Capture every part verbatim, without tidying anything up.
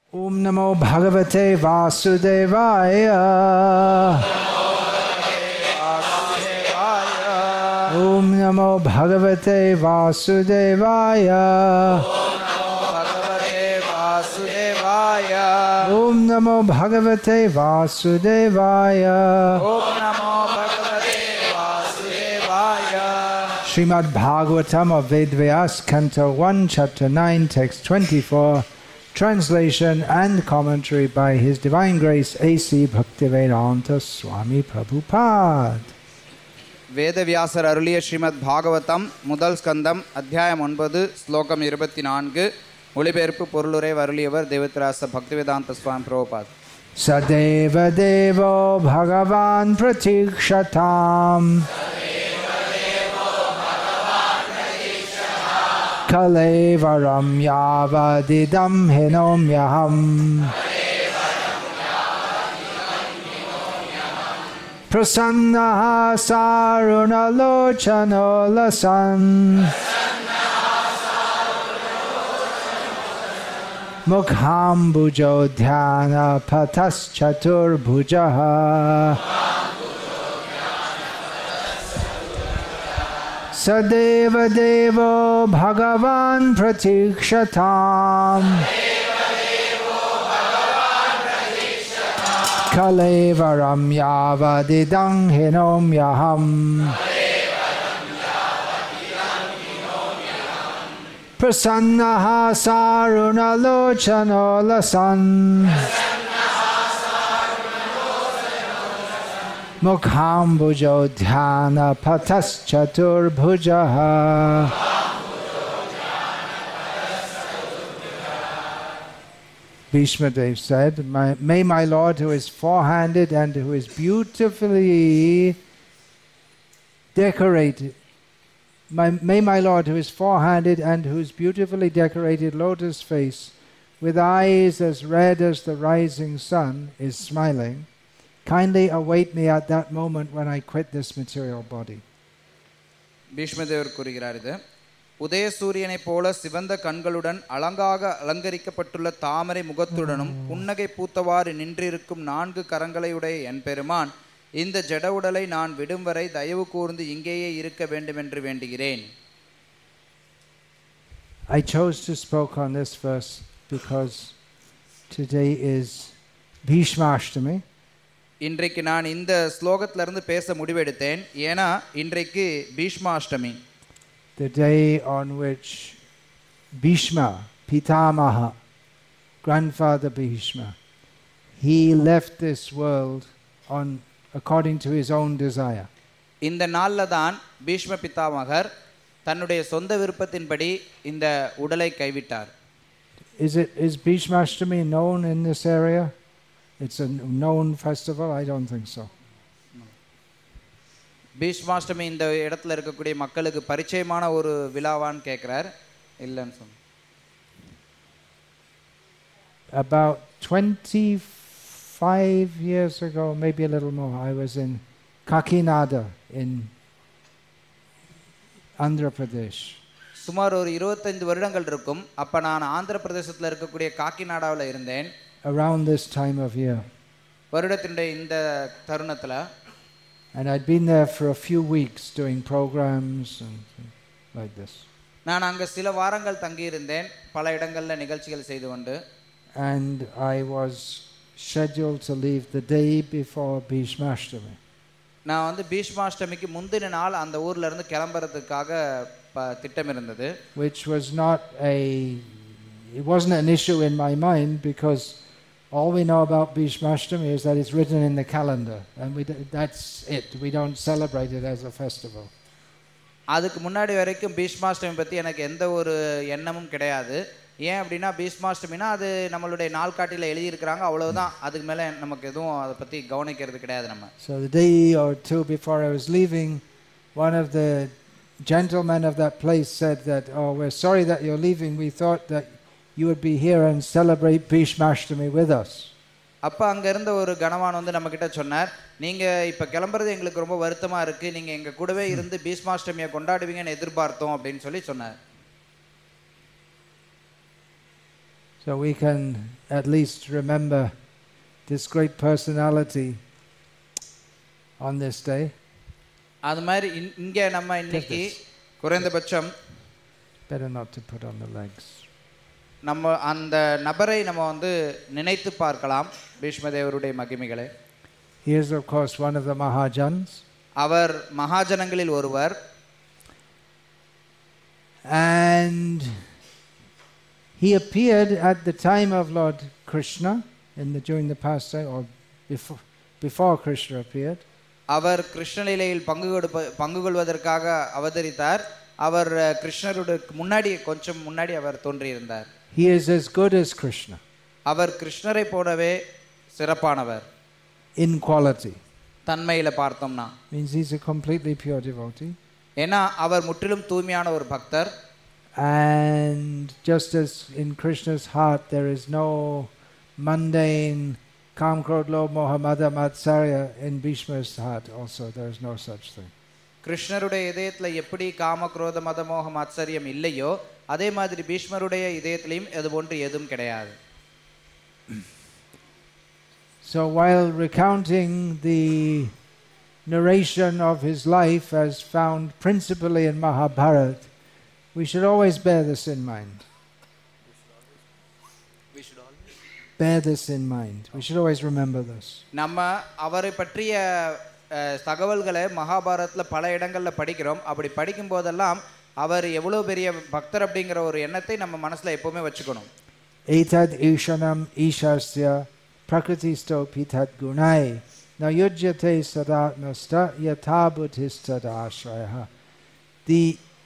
Om Namo Bhagavate Vasudevaya. Om Namo Bhagavate Vasudevaya. Om Namo Bhagavate Vasudevaya. Om Namo Bhagavate Vasudevaya. Srimad Bhagavatam of Vedvyas, Canto one, Chapter nine, Text twenty-four, translation and commentary by His Divine Grace A C Bhaktivedanta Swami Prabhupada. வேதவியாசர் அருளிய ஸ்ரீமத் பாகவதம் முதல் ஸ்கந்தம் அத்தியாயம் ஒன்பது ஸ்லோகம் இருபத்தி நான்கு மொழிபெயர்ப்பு பொருளுரை அருளியவர் தேவத்ராச பக்திவேதாந்த சுவாமி Prabhupad. Sadeva Devo Bhagavan Pratikshatam Kalevaram Yavadidam Hinomyaham Prasannaha Sarunalochano Lasan Mukhambujo Dhyana Patas Chatur Bhujaha Sadeva Devo Bhagavan Pratikshatam Kalevaram Yavadidam Hinomyaham Prasannaha Sarunalochano Lasan Mukhambujo Dhyana Patas Chatur Bhujaha. Bhishma Dev said, my, may my Lord who is four-handed and who is beautifully decorated, my, may my Lord who is four-handed and whose beautifully decorated lotus face with eyes as red as the rising sun is smiling, kindly await me at that moment when I quit this material body. Bhishma Dev கூறுகிறார் இது உதய சூரியனை போல சிவந்த கண்களுடன் அலங்காக அலங்கரிக்கப்பட்டுள்ள தாமரை முகத்துடனும் புன்னகை பூத்தவாறு நின்றிருக்கும் நான்கு கரங்களையுடைய என் பெருமான் இந்த ஜட உடலை நான் விடும் வரை தயவு கூர்ந்து இங்கேயே இருக்க வேண்டும் என்று வேண்டுகிறேன். I chose to speak on this verse because today is Bhishmashtami. இன்றைக்கு நான் இந்த ஸ்லோகத்திலிருந்து பேச முடிவெடுத்தேன் ஏனா இன்றைக்கு Bhishmashtami. The day on which Bhishma, Pitamaha, grandfather Bhishma, he left this world on according to his own desire. இந்த நாள்ல தான் பீஷ்ம பிதாமகர் தன்னுடைய சொந்த விருப்பத்தின்படி இந்த உடலை கைவிட்டார். Is it is Bhishmashtami known in this area? It's a known festival? I don't think so. Bhishmashtami இந்த இடத்துல இருக்கக்கூடிய மக்களுக்கு பரிச்சயமான ஒரு விழாவான்னு கேட்கிறார். இல்லன்னு சொன்ன. About twenty-five years ago, maybe a little more, I was in Kakinada in Andhra Pradesh. சுமார் ஒரு இருபத்தைந்து வருடங்கள் இருக்கும். அப்ப நான் ஆந்திர பிரதேசத்துல இருக்கக்கூடிய காக்கிநாடாவில் இருந்தேன். Around this time of year. வருடத்தினுடைய இந்த தருணத்துல And I'd been there for a few weeks doing programs and like this. நான் அங்க சில வாரங்கள் தங்கி இருந்தேன். பல இடங்கள்ல நிகழ்ச்சிகள் செய்து கொண்டு. And I was scheduled to leave the day before Bhishmashtami. நான் வந்து பீஷ்மாஷ்டமிக்கு முந்தின நாள் அந்த ஊர்ல இருந்து கிளம்பறதுக்காக திட்டம் இருந்தது. Which was not a it wasn't an issue in my mind because all we know about Bhishmashtami is that it's written in the calendar and we that's it. We don't celebrate it as a festival. அதுக்கு முன்னாடி வரைக்கும் பீஷ்மாஷ்டமி பத்தி எனக்கு எந்த ஒரு எண்ணமும் கிடையாது. ஏன் அப்படினா பீஷ்மாஷ்டமினா அது நம்மளுடைய நாள்காட்டில எழுதி இருக்காங்க அவ்வளவுதான். அதுக்கு மேல நமக்கு எதுவும் அத பத்தி கவனிக்கிறது கிடையாது நம்ம. So the day or two before I was leaving, one of the gentlemen of that place said that, oh, we're sorry that you're leaving. We thought that you would be here and celebrate Bhishmashtami with us. அப்ப அங்க இருந்த ஒரு கணவான் வந்து நம்ம கிட்ட சொன்னார், நீங்க இப்ப கிளம்பறது எங்களுக்கு ரொம்ப வருத்தமா இருக்கு, நீங்க எங்க கூடவே இருந்து பீஷ்மாஷ்டமியை கொண்டாடுவீங்கன்னு எதிர்பார்த்தோம் அப்படின்னு சொல்லி சொன்னார். So So we can at least remember this great personality on this day. அது மாதிரி இன்- இங்க நம்ம இன்னைக்கு குறைந்தபட்சம் Better not to put on the legs. நம்ம அந்த நபரை நம்ம வந்து நினைத்து பார்க்கலாம் பீஷ்மதேவருடைய மகிமைகளை. He is of course one of the Mahajans. அவர் மகாஜனங்களில் ஒருவர். And he appeared at the time of Lord Krishna in the during the pastime or before before Krishna appeared. அவர் கிருஷ்ணலீலையில் பங்கு கொடுப்ப பங்கு கொள்வதற்காக அவதரித்தார். அவர் கிருஷ்ணருடைய முன்னாடி கொஞ்சம் முன்னாடி அவர் தோன்றியிருந்தார். He is as good as Krishna அவர் கிருஷ்ணரை போலவே சிறப்பானவர் in quality. தன்மையில பார்த்தோம்னா Means he's a completely pure devotee. ஏன்னா அவர் முற்றிலும் தூய்மையான ஒரு பக்தர். And just as in Krishna's heart there is no mundane Kam, Krodh, Lobh, Moha, Mada, Matsarya, in Bhishma's heart also there is no such thing. கிருஷ்ணருடைய இதயத்துல எப்படி காம குரோத மத மோகம் ஆச்சரியம் இல்லையோ அதே மாதிரி பீஷ்மருடைய இதயத்திலையும் அது போன்று எதுவும் கிடையாது. So while recounting the narration of his life as found principally in Mahabharata, we should always bear this in mind. We should always Bear this in mind. We should always remember this. நம்ம அவரை பற்றிய தகவல்களை மகாபாரதத்துல பல இடங்கள்ல படிக்கிறோம். அப்படி படிக்கும் போதெல்லாம் அவர் எவ்வளவு பெரிய பக்தர் அப்படிங்கிற ஒரு எண்ணத்தை நம்ம மனசுல எப்பவுமே வச்சுக்கணும். Etad ishanam ishasya prakritisto pitat gunai na yujyate sadatmasta yatha buddhistad ashraya. The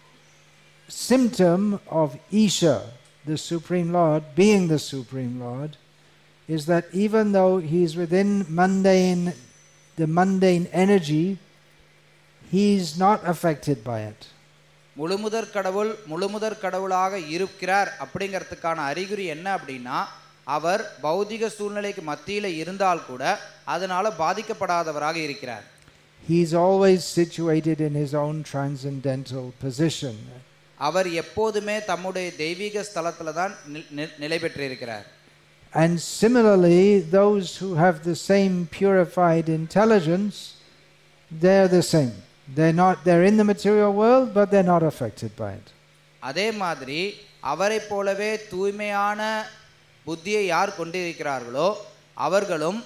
symptom of Isha, the Supreme Lord, being the Supreme Lord, is that even though he is within mundane, the mundane energy, he is not affected by it. முழுமுதற் கடவுள் முழுமுதற் கடவுளாக இருக்கிறார் அப்படிங்கிறதுக்கான அறிகுறி என்ன அப்படின்னா அவர் பௌதிக சூழ்நிலைக்கு மத்தியில இருந்தால் கூட அதனால பாதிக்கப்படாதவராக இருக்கிறார். He is always situated in his own transcendental position. அவர் எப்போதுமே தம்முடைய தெய்வீக ஸ்தலத்துல தான் நிலை பெற்றிருக்கிறார். And similarly, those who have the same purified intelligence, they're the same. They're not, they're in the material world, but they're not affected by it. அதே மாதிரி அவரை போலவே தூய்மையான புத்தியை யார் கொண்டிருக்கிறார்களோ அவர்களும்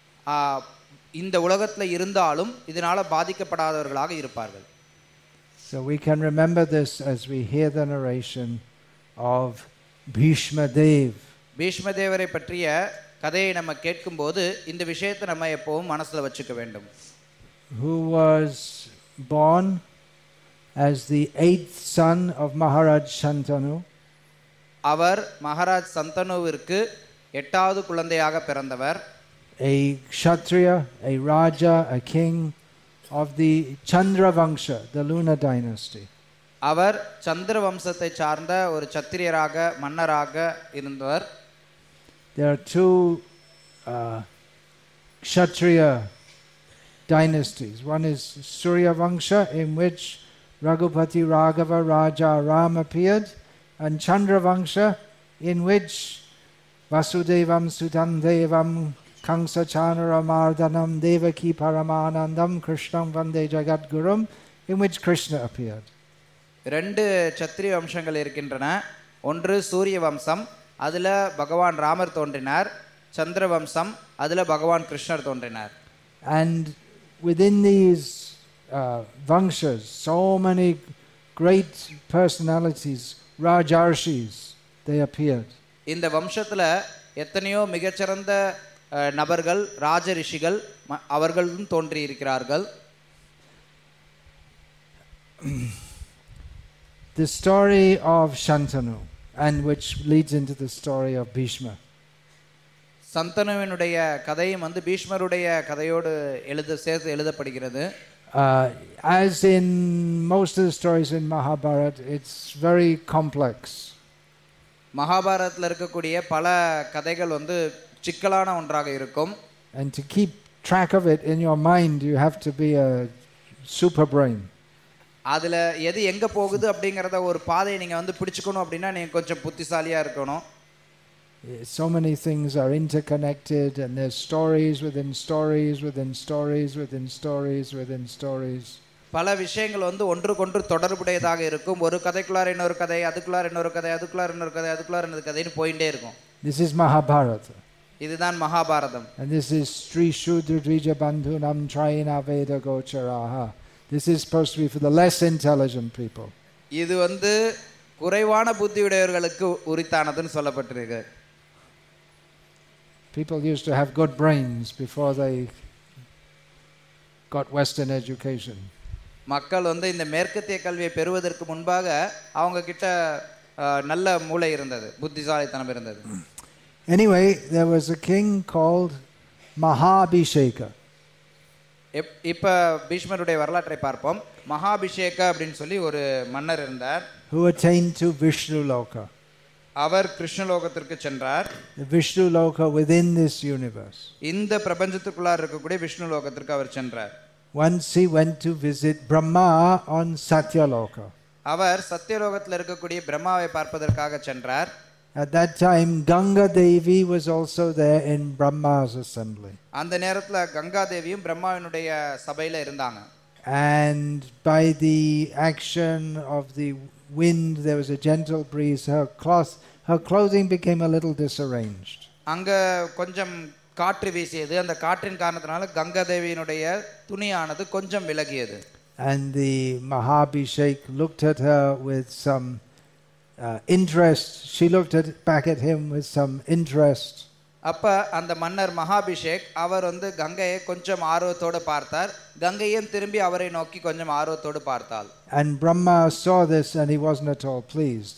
இந்த உலகத்துல இருந்தாலும் இதனால பாதிக்கப்படாதவர்களாக இருப்பார்கள். So we can remember this as we hear the narration of Bhishma Dev. Bhishma தேவரை பற்றிய கதையை நம்ம கேட்கும்போது இந்த விஷயத்தை நம்ம எப்பவும் மனசுல வச்சுக்க வேண்டும். Who was born as the eighth son of Maharaj Shantanu. அவர் மகாராஜ் சந்தனுவிற்கு எட்டாவது குழந்தையாக பிறந்தவர். A kshatriya, a raja, a king of the Chandra Vangsha, the lunar dynasty. அவர் சந்திர வம்சத்தை சார்ந்த ஒரு சத்திரியராக மன்னராக இருந்தவர். There are two uh, kshatriya dynasties. One is Surya Vangsha, in which Raghupati Raghava Raja Ram appeared, and Chandra Vangsha, in which Vasudevam Sutandevam Kamsa Chanara Mardanam Devaki Paramanandam Krishnam Vande Jagat Gurum, in which Krishna appeared. ரெண்டு சத்திரிய வம்சங்கள் இருக்கின்றன. ஒன்று சூரிய வம்சம், அதுல பகவான் ராமர் தோன்றினார். சந்திர வம்சம், அதுல பகவான் கிருஷ்ணர் தோன்றினார். And within these uh, Vangshas, so many great personalities, Rajarshis, they appeared. இந்த வம்சத்துல எத்தனையோ மிகச்சிறந்த நபர்கள், ராஜ ரிஷிகள் அவர்களும் தோன்றி இருக்கிறார்கள். The story of Shantanu, and which leads into the story of Bhishma. சந்தனுவினுடைய கதையும் வந்து பீஷ்மருடைய கதையோடு எழுத சேர்த்து எழுதப்படுகிறது. Uh, as in most of the stories in Mahabharata, it's very complex. மகாபாரதத்தில் இருக்கக்கூடிய பல கதைகள் வந்து சிக்கலான ஒன்றாக இருக்கும். And to keep track of it in your mind, you have to be a super brain. அதுல எது எங்க போகுது அப்படிங்கறத ஒரு பாதையை நீங்க வந்து பிடிச்சுக்கணும் அப்படின்னா நீங்க கொஞ்சம் புத்திசாலியா இருக்கணும். So many things are interconnected, and there's stories within stories within stories within stories within stories. பல விஷயங்கள் வந்து ஒன்றுக்கொன்று தொடர்புடையதாக இருக்கும். ஒரு கதைக்குள்ளார இன்னொரு கதை, அதுக்குள்ளார இன்னொரு கதை, அதுக்குள்ளார இன்னொரு கதை, அதுக்குள்ளார இன்னொரு கதைன்னு போயிட்டே இருக்கும். This is Mahabharata. இதுதான் Mahabharatam. And this is Sri Shudra Drija Bandhunam Trayina Veda Gocharaha. This is supposed to be for the less intelligent people. இது வந்து குறைவான புத்தியுடையவர்களுக்கு உரித்தானதுன்னு சொல்லப்பட்டிருக்கு. People used to have good brains before they got Western education. மக்கள் வந்து இந்த மேற்கத்திய கல்வியை பெறுவதற்கு முன்பாக அவங்க கிட்ட நல்ல மூளை இருந்தது, புத்திசாலித்தனம் இருந்தது. Anyway, there was a king called Mahabhisheka. இப்ப பீஷ்மருடைய வரலாற்றை பார்ப்போம். மகாபிஷேக அப்படின்னு சொல்லி ஒரு மன்னர் இருந்தார். Who attained to Vishnu Loka. அவர் கிருஷ்ண லோகத்திற்கு சென்றார். The Vishnu Loka within this universe. இந்த பிரபஞ்சத்துக்குள்ளார இருக்கக்கூடிய விஷ்ணு லோகத்திற்கு அவர் சென்றார். Once he went to visit Brahma on Satyaloka. அவர் சத்யலோகத்தில் இருக்கக்கூடிய பிரம்மாவை பார்ப்பதற்காக சென்றார். At that time Ganga Devi was also there in Brahma's assembly. அந்த நேரத்துல கங்கா தேவியும் பிரம்மாவினுடைய சபையில இருந்தாங்க. And by the action of the wind, there was a gentle breeze, her cloth her clothing became a little disarranged. அங்க கொஞ்சம் காற்று வீசியது. அந்த காற்றின் காரணத்தினால கங்கா தேவியினுடைய துணியானது கொஞ்சம் விலகியது. And the Mahabhishek looked at her with some uh, interest. She looked at back at him with some interest. அப்ப அந்த மன்னர் மகாபிஷேக் அவர் வந்து கங்கையை கொஞ்சம் ஆர்வத்தோடு பார்த்தார். கங்கையும் திரும்பி அவரை நோக்கி கொஞ்சம் ஆர்வத்தோடு பார்த்தாள். And Brahma saw this and he wasn't at all pleased.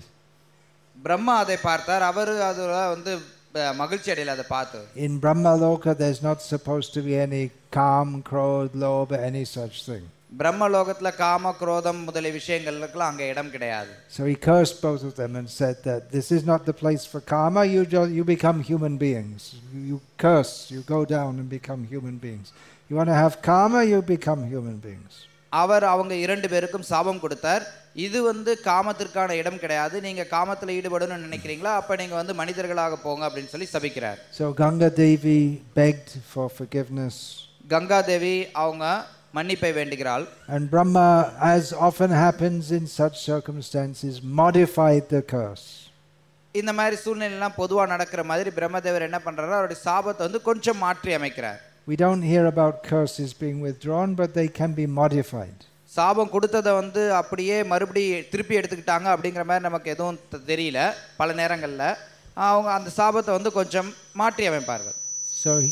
Brahma அதை பார்த்தார். அவர் அதுல வந்து மகிழ்ச்சி அடையல அதை பார்த்து. In Brahma Loka there's not supposed to be any calm, krodh, lobha, any such thing. பிரம்ம லோகத்துல காம குரோதம் முதலிய விஷயங்களுக்குலாம் அங்க இடம் கிடையாது. So he cursed both of them and said that this is not the place for karma. You just, you become human beings. You curse, you go down and become human beings. You want to have karma, you become human beings. அவர் அவங்க இரண்டு பேருக்கும் சாபம் கொடுத்தார். இது வந்து காமத்திற்கான இடம் கிடையாது. நீங்க காமத்துல ஈடுபடணும்னு நினைக்கிறீங்களா, அப்ப நீங்க வந்து மனிதர்களாக போங்க அப்படின்னு சொல்லி சபிக்கிறார். So Ganga Devi begged for forgiveness. Ganga தேவி அவங்க மன்னிப்பை வேண்டுகிறாள். And Brahma, as often happens in such circumstances, modified the curse. இந்த மாதிரி சூழ்நிலையெல்லாம் பொதுவா நடக்கிற மாதிரி பிரம்மதேவர் என்ன பண்றாரு, அவருடைய சாபத்தை வந்து கொஞ்சம் மாற்றி அமைக்கிறார். We don't hear about curses being withdrawn, but they can be modified. சாபம் கொடுத்ததை வந்து அப்படியே மறுபடியும் திருப்பி எடுத்துக்கிட்டாங்க அப்படிங்கிற மாதிரி நமக்கு எதுவும் தெரியல. பல நேரங்கள்ல அவங்க அந்த சாபத்தை வந்து கொஞ்சம் மாற்றி அமைப்பார்கள். So he,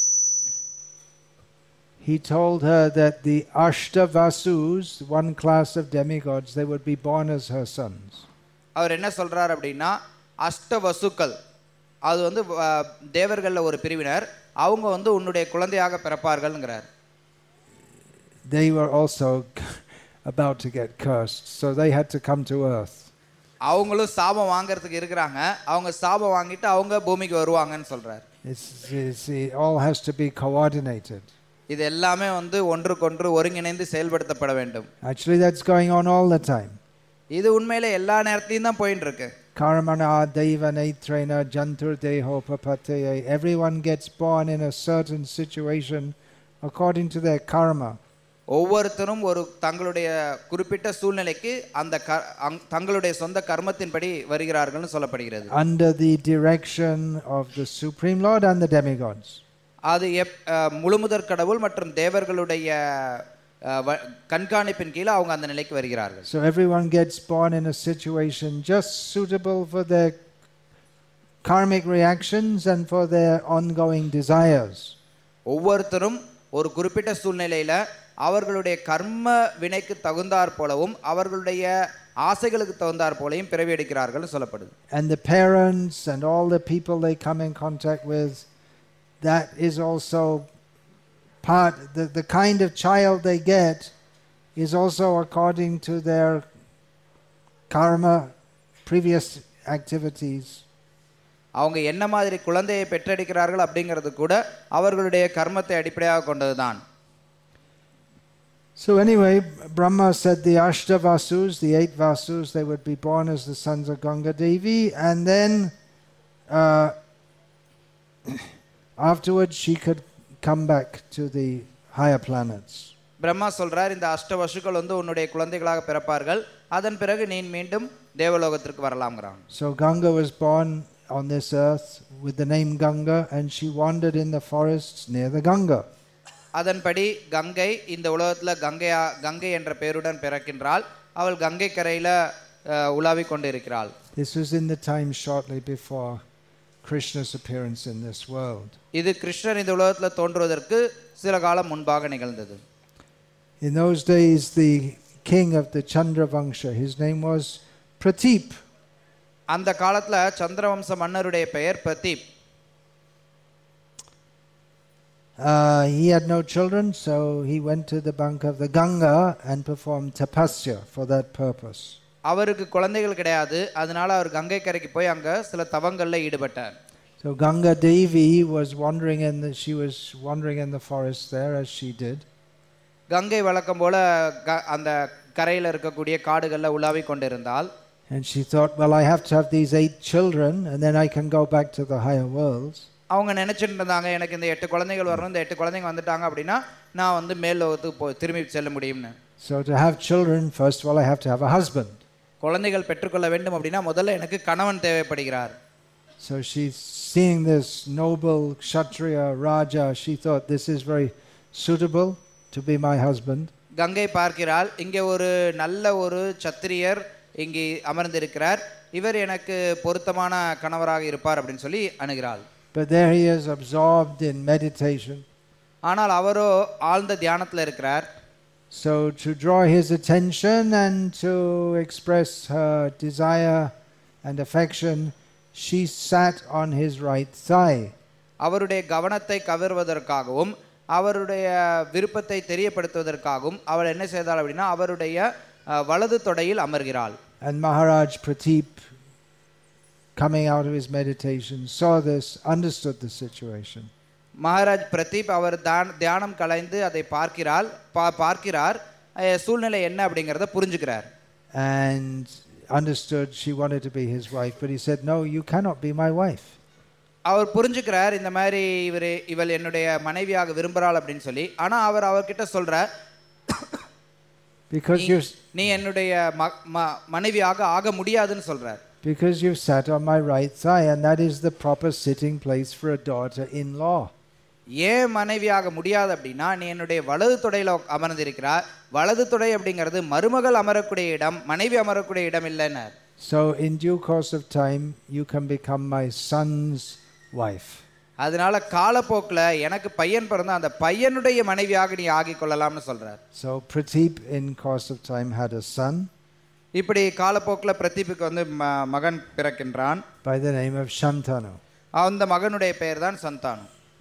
he told her that the Ashtavasus, one class of demigods, they would be born as her sons. அவர் என்ன சொல்றார் அப்படின்னா, அஷ்டவசுக்கள் அது வந்து தேவர்கள்ல ஒரு பிரிவினர், அவங்க வந்து உன்னுடைய குழந்தையாக பிறப்பார்கள்ங்கறார். They were also about to get cursed, so they had to come to earth. அவங்களும் சாபம் வாங்குறதுக்கு இருக்காங்க. அவங்க சாபம் வாங்கிட்டு அவங்க பூமிக்கு வருவாங்கன்னு சொல்றார். It's, it's, it all has to be coordinated. இது எல்லாமே வந்து ஒன்றுக்கொன்று ஒருங்கிணைந்து செயல்படுத்தப்பட வேண்டும். Actually that's going on all the time. இது உண்மையிலே எல்லா நேரத்திலும் தான் போயிட்டு இருக்கு. Karmana deva netrena jantur deho papateye. Everyone gets born in a certain situation according to their karma. ஒவ்வொருத்தரும் ஒரு தங்களுடைய குறிப்பிட்ட சூழ்நிலைக்கு அந்த தங்களுடைய சொந்த கர்மத்தின்படி வருகிறார்கள்னு சொல்லப்படுகிறது. Under the direction of the Supreme Lord and the demigods. அது முழுமுதற் கடவுள் மற்றும் தேவர்களுடைய கண்காணிப்பின் கீழ அவங்க அந்த நிலைக்கு வருகிறார்கள். So everyone gets born in a situation just suitable for their karmic reactions and for their ongoing desires. ஒவ்வொருத்தரும் ஒரு குறிப்பிட்ட சூழ்நிலையில அவர்களுடைய கர்ம வினைக்கு தகுந்தாற் போலவும் அவர்களுடைய ஆசைகளுக்கு தகுந்தாற் போலவும் பிறவி எடுக்கிறார்கள் சொல்லப்படுது. And the parents and all the people they come in contact with, that is also part, the, the kind of child they get is also according to their karma, previous activities. அவங்க என்ன மாதிரி குழந்தையை பெற்றெடுக்கிறார்கள் அப்படிங்கிறது கூட அவர்களுடைய கர்மத்தை அடிப்படையாக கொண்டதுதான். So anyway, Brahma said the Ashtavasus, the eight Vasus, they would be born as the sons of Ganga Devi, and then uh, afterwards she could come back to the higher planets. Brahma சொல்றார், இந்த அஷ்ட வசுக்கள் வந்து உன்னுடைய குழந்தைகளாக பிறப்பார்கள், அதன் பிறகு நீ மீண்டும் தேவலோகத்திற்கு வரலாம்ங்கறாங்க. So Ganga was born on this earth with the name Ganga, and she wandered in the forests near the Ganga. அதன்படி கங்கை இந்த உலகத்துல கங்கையா கங்கை என்ற பெயருடன் பிறக்கின்றாள். அவள் கங்கை கரையில உலாவிக் கொண்டிருக்கிறாள். This was in the time shortly before Krishna's appearance in this world. இது கிருஷ்ணர் இந்த உலகத்துல தோன்றுவதற்கு சில காலம் முன்பாக நிகழ்ந்தது. In those days the king of the Chandravangsha, his name was Pratip. அந்த காலத்துல சந்திரவம்ச மன்னருடைய பெயர் Pradeep. Uh, he had no children, so he went to the bank of the Ganga and performed tapasya for that purpose. அவருக்கு குழந்தைகள் கிடையாது, அதனால அவர் கங்கை கரைக்கு போய் அங்க சில தவங்கள்ல ஈடுபட்டார். So Ganga Devi was wandering in the she was wandering in the forest there as she did. Ganga வழக்கம் போல அந்த கரையில இருக்கக்கூடிய காடுகள்ல உலாவிக் கொண்டிருந்தாள். And she thought, well, I have to have these eight children and then I can go back to the higher worlds. அவங்க நினைச்சிட்டு இருந்தாங்க, எனக்கு இந்த எட்டு குழந்தைகள் வரணும், இந்த எட்டு குழந்தைங்க வந்துட்டாங்க அப்படின்னா நான் வந்து மேல் லோகத்துக்கு போய் திரும்பி செல்ல முடியும்னு. So to have children, first of all I have to have a husband. குழந்தைகள் பெற்றுக்கொள்ள வேண்டும் அப்படின்னா முதல்ல எனக்கு கணவன் தேவைப்படுகிறார். So she's seeing this noble Kshatriya Raja, she thought this is very suitable to be my husband. Ganga பார்க்கிறாள், இங்கே ஒரு நல்ல ஒரு சத்திரியர் இங்கே அமர்ந்திருக்கிறார், இவர் எனக்கு பொருத்தமான கணவராக இருப்பார் அப்படின்னு சொல்லி அணுகிறாள். But there he is absorbed in meditation. ஆனால் அவரோ ஆழ்ந்த தியானத்தில் இருக்கிறார். So to draw his attention and to express her desire and affection, she sat on his right thigh. அவருடைய கவனத்தை கவர்வதற்காகவும் அவருடைய விருப்பத்தை தெரியப்படுத்துவதற்காகவும் அவள் என்ன செய்தாள் அப்படின்னா அவருடைய வலது தொடையில் அமர்கிறாள். And Maharaj Pratip, coming out of his meditation, saw this, understood the situation. Maharaj Pradeep அவர் தியானம் கலைந்து அதை பார்க்கிறார் பார்க்கிறார் சூழ்நிலை என்ன அப்படிங்கறத புரிஞ்சுக்கிறார். And understood she wanted to be his wife, but he said, no, you cannot be my wife. அவர் புரிஞ்சுக்கிறார், இந்த மாதிரி இவரே இவள் என்னுடைய மனைவியாக விரும்புகிறாள் அப்படின்னு சொல்லி. ஆனா அவர் அவர்கிட்ட சொல்றார், because you நீ என்னுடைய மனைவியாக ஆக முடியாதுன்னு சொல்றார். Because you've sat on my right thigh, and that is the proper sitting place for a daughter-in-law. ஏன் மனைவியாக முடியாது அப்படின்னா நீ என்னுடைய வலது தொடையில அமர்ந்திருக்கிறார். வலது தொடை அப்படிங்கிறது மருமகள் அமரக்கூடிய இடம், மனைவி அமரக்கூடிய இடம் இல்லைன்னார். So in due course of time you can become my son's wife. அதனால காலப்போக்கில் எனக்கு பையன் பிறந்த அந்த பையனுடைய மனைவியாக நீ ஆகிக் கொள்ளலாம்னு சொல்றார். So Pratip in course of time had a son. இப்படி காலப்போக்கில் பிரதீப்புக்கு வந்து மகன் பிறக்கின்றான். By the name of Shantanu. அந்த மகனுடைய பெயர் தான் Shanthanu.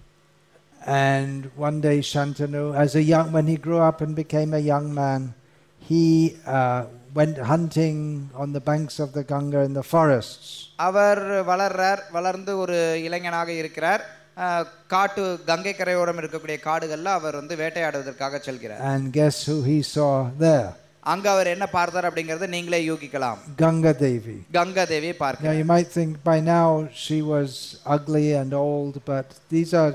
And one day Shantanu, as a young, when he grew up and became a young man, he uh, went hunting on the banks of the Ganga in the forests. அவர் வளர்றார், வளர்ந்து ஒரு இளைஞனாக இருக்கிறார். காட்டு கங்கை கரையோரம் இருக்கக்கூடிய காடுகள்ல அவர் வந்து வேட்டையாடுவதற்காக செல்கிறார். And guess who he saw there? அங்க அவர் என்ன பார்த்தார் அப்படிங்கறத நீங்களே யூகிக்கலாம். Ganga Devi. கங்கா தேவியை பார்க்கிறார். Now you might think by now she was ugly and old, but these are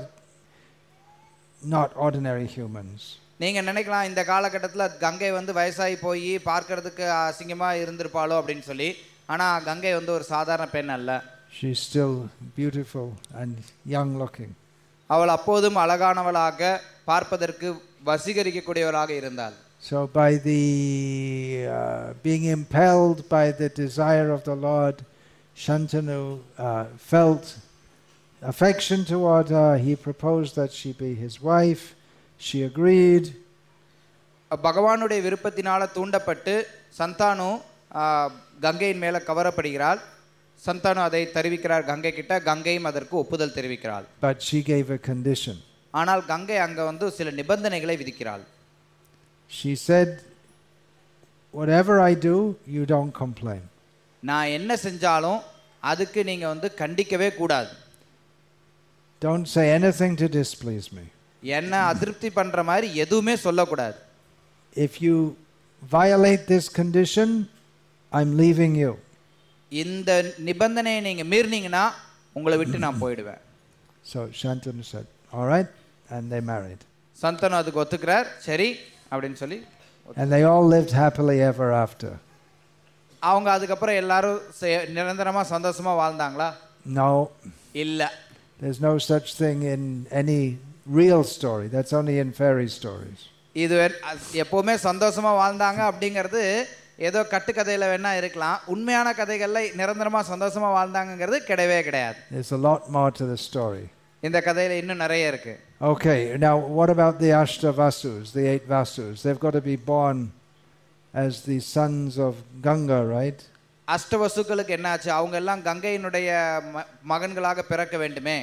not ordinary humans. நீங்க நினைக்கலாம் இந்த காலகட்டத்துல கங்கை வந்து வயசாகி போய் பார்க்கிறதுக்கு அசிங்கமா இருந்திருப்பாளோ அப்படின்னு சொல்லி. ஆனா கங்கை வந்து ஒரு சாதாரண பெண் அல்ல. She is still beautiful and young looking. அவள் அப்போதும் அழகானவளாக பார்ப்பதற்கு வசீகரிக்கக்கூடியவளாக இருந்தாள். So by the uh, being impelled by the desire of the Lord, Shantanu uh, felt affection toward her. He proposed that she be his wife. She agreed. பகவானுடைய விருப்பத்தினால தூண்டப்பட்டு சந்தானு கங்கையின் மேல கவரப்படுகிறாள். சந்தானு அதை தெரிவிக்கிறார் கங்கை கிட்ட. கங்கையும் அதற்கு ஒப்புதல் தெரிவிக்கிறாள். But she gave a condition. ஆனால் கங்கை அங்க வந்து சில நிபந்தனைகளை விதிக்கிறாள். She said, whatever I do, you don't complain. நான் என்ன செஞ்சாலும் அதுக்கு நீங்க வந்து கண்டிக்கவே கூடாது. Don't say anything to displease me. என்ன அதிருப்தி பண்ற மாதிரி எதுவுமே சொல்லக்கூடாது. If you violate this condition, I'm leaving you. இந்த நிபந்தனையை நீங்க மீறினீங்கன்னா உங்களை விட்டு நான் போயிடுவேன். So Shantanu said, all right, and they married. Shantanu அதுக்கு ஒத்துக்கிறார். சரி அப்படின்னு சொல்லி. And they all lived happily ever after. அவங்க அதுக்கப்புறம் எல்லாரும் நிரந்தரமா சந்தோஷமா வாழ்ந்தாங்களா? No. இல்ல. There's no such thing in any real story. That's only in fairy stories. இது எப்பவுமே சந்தோஷமா வாழ்ந்தாங்க அப்படிங்கிறது ஏதோ கட்டுக்கதையில வேணா இருக்கலாம். உண்மையான கதைகள்ல நிரந்தரமா சந்தோஷமா வாழ்ந்தாங்கங்கிறது கிடையவே கிடையாது. There's a lot more to the story. இந்த கதையில இன்னும் நிறைய இருக்கு. Okay, now what about the Ashtavasus, the eight Vasus? They've got to be born as the sons of Ganga, right? அஷ்டவசுக்களுக்கு என்னாச்சு? அவங்க எல்லாம் கங்கையினுடைய மகன்களாக பிறக்க வேண்டுமே.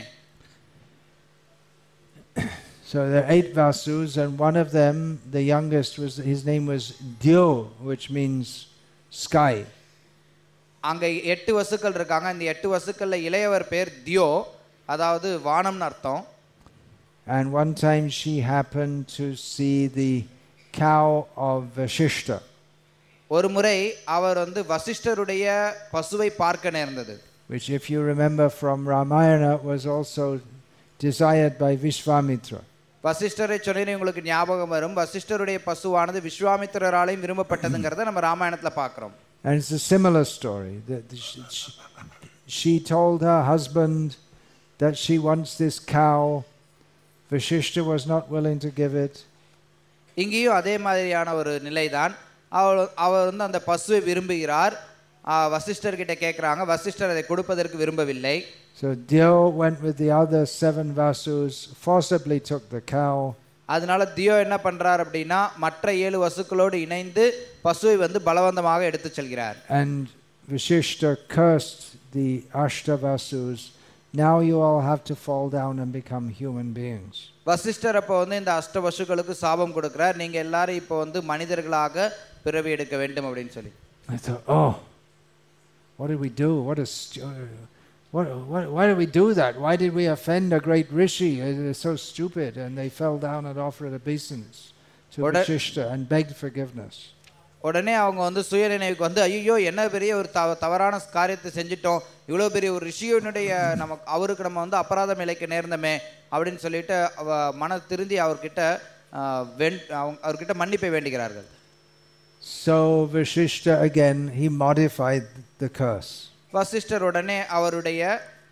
So there are eight Vasus, and one of them, the youngest, was his name was Dyo, which means sky. அங்க எட்டு வசுக்கள் இருக்காங்க. இந்த எட்டு வசுக்கள்ல இளையவர் பேர் தியோ, அதாவது வானம்னு அர்த்தம். And one time she happened to see the cow of Vashishta. ஒரு முறை அவர் வந்து வசிஷ்டருடைய பசுவை பார்க்க நேர்ந்தது. Which, if you remember from Ramayana, was also desired by Vishwamitra. வசிஷ்டரை சொன்னே உங்களுக்கு ஞாபகம் வரும். வசிஷ்டருடைய பசுவானது விஸ்வாமித்திரராலையும் விரும்பப்பட்டதுங்கிறத நம்ம ராமாயணத்துல பார்க்கிறோம். And it's a similar story. That she, she told her husband that she wants this cow. Vashishta was not willing to give it. இங்கேயும் அதே மாதிரியான ஒரு நிலைதான். அவர் அவர் வந்து அந்த பசுவை விரும்புகிறார். வசிஷ்டர் கிட்ட கேட்குறாங்க. வசிஷ்டர் அதை கொடுப்பதற்கு விரும்பவில்லை. So Dyo went with the other seven Vasus, forcibly took the cow. அதனால தியோ என்ன பண்றார் அப்படின்னா மற்ற ஏழு வசுக்களோடு இணைந்து பசுவை வந்து பலவந்தமாக எடுத்து செல்கிறார். And Vashishta cursed the Ashtavasus. Now you all have to fall down and become human beings. Vasishta அப்போ வந்து இந்த அஷ்ட வசுக்களுக்கு சாபம் கொடுக்கிறார். நீங்க எல்லாரும் இப்போ வந்து மனிதர்களாக பிறவி எடுக்க வேண்டும் அப்படின்னு சொல்லி. I thought, oh, what did we do? What a What, what, why did we do that? Why did we offend a great rishi? It's so stupid. And they fell down and offered obeisance to Vashishta and begged forgiveness. உடனே அவங்க வந்து சுயநினைவுக்கு வந்து ஐயோ என்ன பெரிய ஒரு தவறான காரியத்தை செஞ்சிட்டோம், இவ்வளோ பெரிய ஒரு ரிஷியனுடைய நமக்கு அவருக்கு நம்ம வந்து அபராதம் இழைக்க நேர்ந்தமே அப்படின்னு சொல்லிட்டு மன திருந்தி அவர்கிட்ட அவர்கிட்ட மன்னிப்பை வேண்டுகிறார்கள். So Vashishta again, he modified the curse. Vasishta உடனே அவருடைய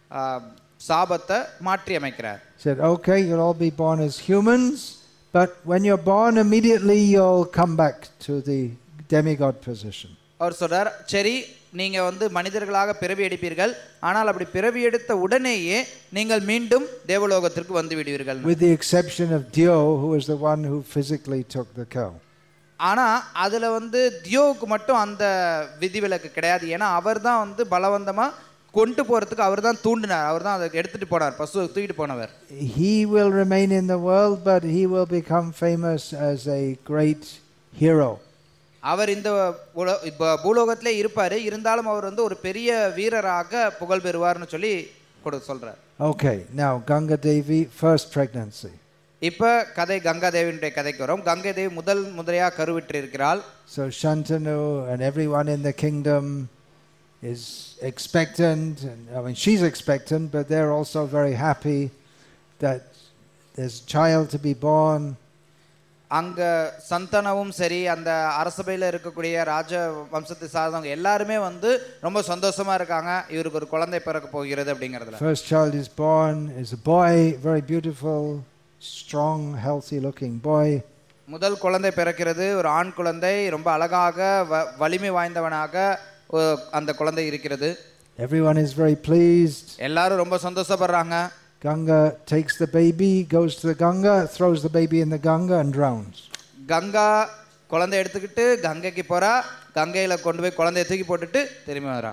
சாபத்தை மாற்றி அமைக்கிறார். Said, okay, you'll all be born as humans, but when you're born immediately you'll come back to the demigod position. அவர் சொல்றார், சரி நீங்க வந்து மனிதர்களாக பிறவி எடுப்பீர்கள், ஆனால் அப்படி பிறவி எடுத்த உடனேயே நீங்கள் மீண்டும் தேவலோகத்திற்கு வந்து விடுவீர்கள். With the exception of Dyo, who was the one who physically took the cow. ஆனா அதுல வந்து தியோவுக்கு மட்டும் அந்த விதிவிலக்கு கிடையாது. ஏன்னா அவர் தான் வந்து பலவந்தமா கொண்டு போறதுக்கு அவர் தான் தூண்டினார், அவர் தான் அதை எடுத்துட்டு போனார், பசுவை தூக்கிட்டு போனவர். He will remain in the world, but he will become famous as a great hero. அவர் இந்த பூலோகத்திலே இருப்பாரு, இருந்தாலும் அவர் வந்து ஒரு பெரிய வீரராக புகழ் பெறுவார்னு சொல்லி சொல்றார். Okay, now Ganga Devi, first pregnancy. இப்ப கதை கங்கா தேவியுடைய கதைக்கு வரும். கங்கை தேவி முதல் முதலையா கருவிட்டு இருக்கிறாள். So Shantanu and everyone in the kingdom is expectant, and I mean she's expectant, but they're also very happy that there's a child to be born. அங்க சந்தனவும் சரி, அந்த அரசபையில இருக்கக்கூடிய ராஜ வம்சத்தை சார்ந்தவங்க எல்லாருமே வந்து ரொம்ப சந்தோஷமா இருக்காங்க, இவருக்கு ஒரு குழந்தை பிறக்க போகிறது அப்படிங்கிறதுல. First child is born, is a boy, very beautiful, strong, healthy looking boy. முதல் குழந்தை பிறக்கிறது, ஒரு ஆண் குழந்தை, ரொம்ப அழகாக வலிமை வாய்ந்தவனாக அந்த குழந்தை இருக்கிறது. Everyone is very pleased. எல்லாரும் ரொம்ப சந்தோஷப்படுறாங்க. Ganga takes the baby, goes to the Ganga, throws the baby in the Ganga and drowns. Ganga குழந்தை எடுத்துக்கிட்டு கங்கைக்கு போறா, கங்கையில கொண்டு போய் குழந்தையை தூக்கி போட்டுட்டு திரும்பி வரா.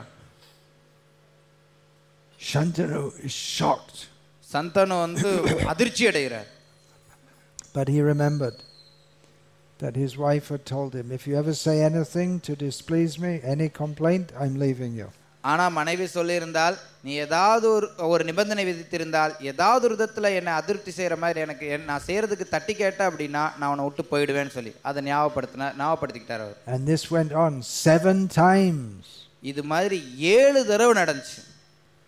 Shantanu is shocked. சந்தனு வந்து அதிர்ச்சி அடைகிறார். But he remembered that his wife had told him, if you ever say anything to displease me, any complaint, I'm leaving you. ஆனா மனைவி சொல்லியிருந்தால், நீ ஏதாவது ஒரு ஒரு நிபந்தனை விதித்திருந்தால், ஏதாவது ஒரு விதத்துல என்னை அதிருப்தி செய்யற மாதிரி எனக்கு நான் செய்யறதுக்கு தட்டி கேட்ட அப்படின்னா நான் உன்னை விட்டு போயிடுவேன்னு சொல்லி அதை ஞாபகப்படுத்தின ஞாபகப்படுத்திக்கிட்டார் அவர். And this went on seven times. இது மாதிரி ஏழு தடவை நடந்துச்சு.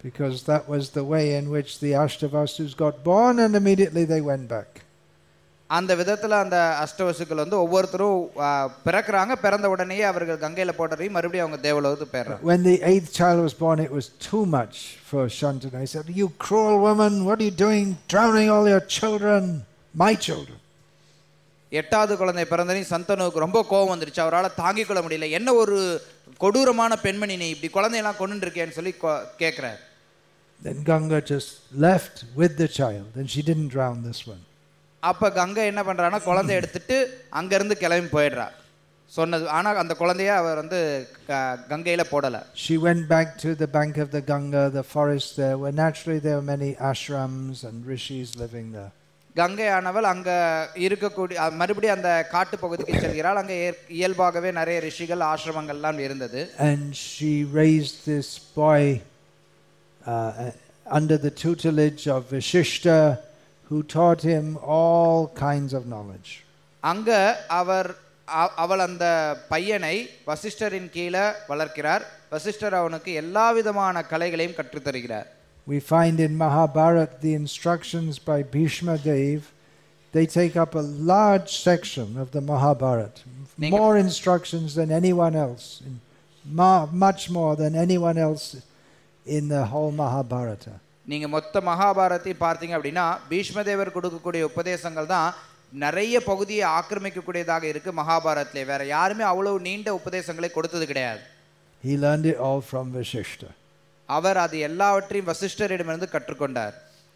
because that was the way in which the Ashtavasus got born, and immediately they went back. அந்த விதத்துல அந்த அஷ்டவசுக்கள் வந்து ஒவ்வொருத்தரும் பிறக்குறாங்க, பிறந்த உடனேயே அவர்கள் கங்கையில போடுறீ மறுபடியும் அவங்க தேவலோகத்துக்கு போயிடுறாங்க. When the eighth child was born, it was too much for Shantanu. He said, "You cruel woman, what are you doing, drowning all your children, my children?" எட்டாவது குழந்தை பிறந்தனி சந்தனுவுக்கு ரொம்ப கோபம் வந்துருச்சு. அவரால் தாங்கிக் கொள்ள முடியல. என்ன ஒரு கொடூரமான பெண்மணி நீ, இப்படி குழந்தையெல்லாம் கொண்டு இருக்கேன்னு சொல்லி கேட்கிறார். Then Ganga just left with the child, and she didn't drown this one. அப்ப கங்கை என்ன பண்றான்னா குழந்தை எடுத்துட்டு அங்க இருந்து கிளம்பி போயிடுறா சொன்னது. ஆனா அந்த குழந்தைய அவர் வந்து கங்கையில போடல. She went back to the bank of the Ganga, the forest there, where naturally there were many ashrams and rishis living there. Ganga ஆனவள் அங்க இருக்கக்கூடிய மறுபடியும் அந்த காட்டு பகுதிக்கு செல்கிறாள். அங்க இயல்பாகவே நிறைய ரிஷிகள் ஆசிரமங்கள்லாம் இருந்தது. And she raised this boy uh, under the tutelage of Vashishta, who taught him all kinds of knowledge. அங்க அவர் அவள் அந்த பையனை வசிஷ்டரின் கீழே வளர்க்கிறார். வசிஷ்டர் அவனுக்கு எல்லா விதமான கலைகளையும் கற்றுத் தருகிறார். We find in Mahabharata the instructions by Bhishma Dev. They take up a large section of the Mahabharata, more instructions than anyone else, much more than anyone else in the whole Mahabharata. நீங்க மொத்த மகாபாரத்தை பார்த்தீங்க அப்படின்னா பீஷ்மதேவர் கொடுக்கக்கூடிய உபதேசங்கள் தான் நிறைய பகுதியை ஆக்கிரமிக்கக்கூடியதாக இருக்கு மகாபாரதத்திலே. வேற யாருமே அவ்வளவு நீண்ட உபதேசங்களை கொடுத்தது கிடையாது. He learned it all from Vashishta. அவர் அது எல்லாவற்றையும் வசிஷ்டரிடமிருந்து கற்றுக்கொண்டார்.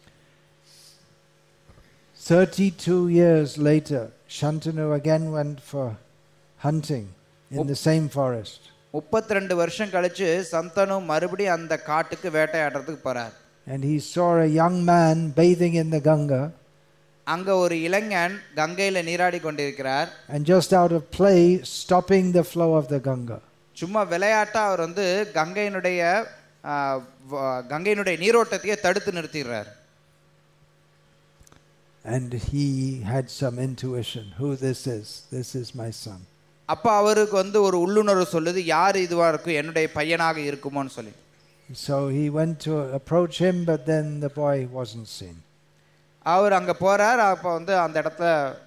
thirty-two years later, Shantanu again went for hunting in the same forest. முப்பத்தி ரெண்டு வருஷம் கழிச்சு சந்தனு மறுபடியும் அந்த காட்டுக்கு வேட்டையாடுறதுக்கு போறார். And he saw a young man bathing in the Ganga. அங்க ஒரு இளைஞன் கங்கையில நீராடி கொண்டிருக்கிறார். And just out of play, stopping the flow of the Ganga. சும்மா விளையாட்டா அவர் வந்து கங்கையினுடைய கங்கையினுடைய நீரோட்டத்தையே தடுத்து நிறுத்திடுறார். And he had some intuition, who this is. This is my son. அப்ப அவருக்கு வந்து ஒரு உள்ளுணர்வு சொல்லுது, யார் இதுவா இருக்கும், என்னுடைய பையனாக இருக்குமோன்னு சொல்லி. So he went to approach him, but then the boy wasn't seen. அவர் அங்க போறார். அப்ப வந்து அந்த இடத்துல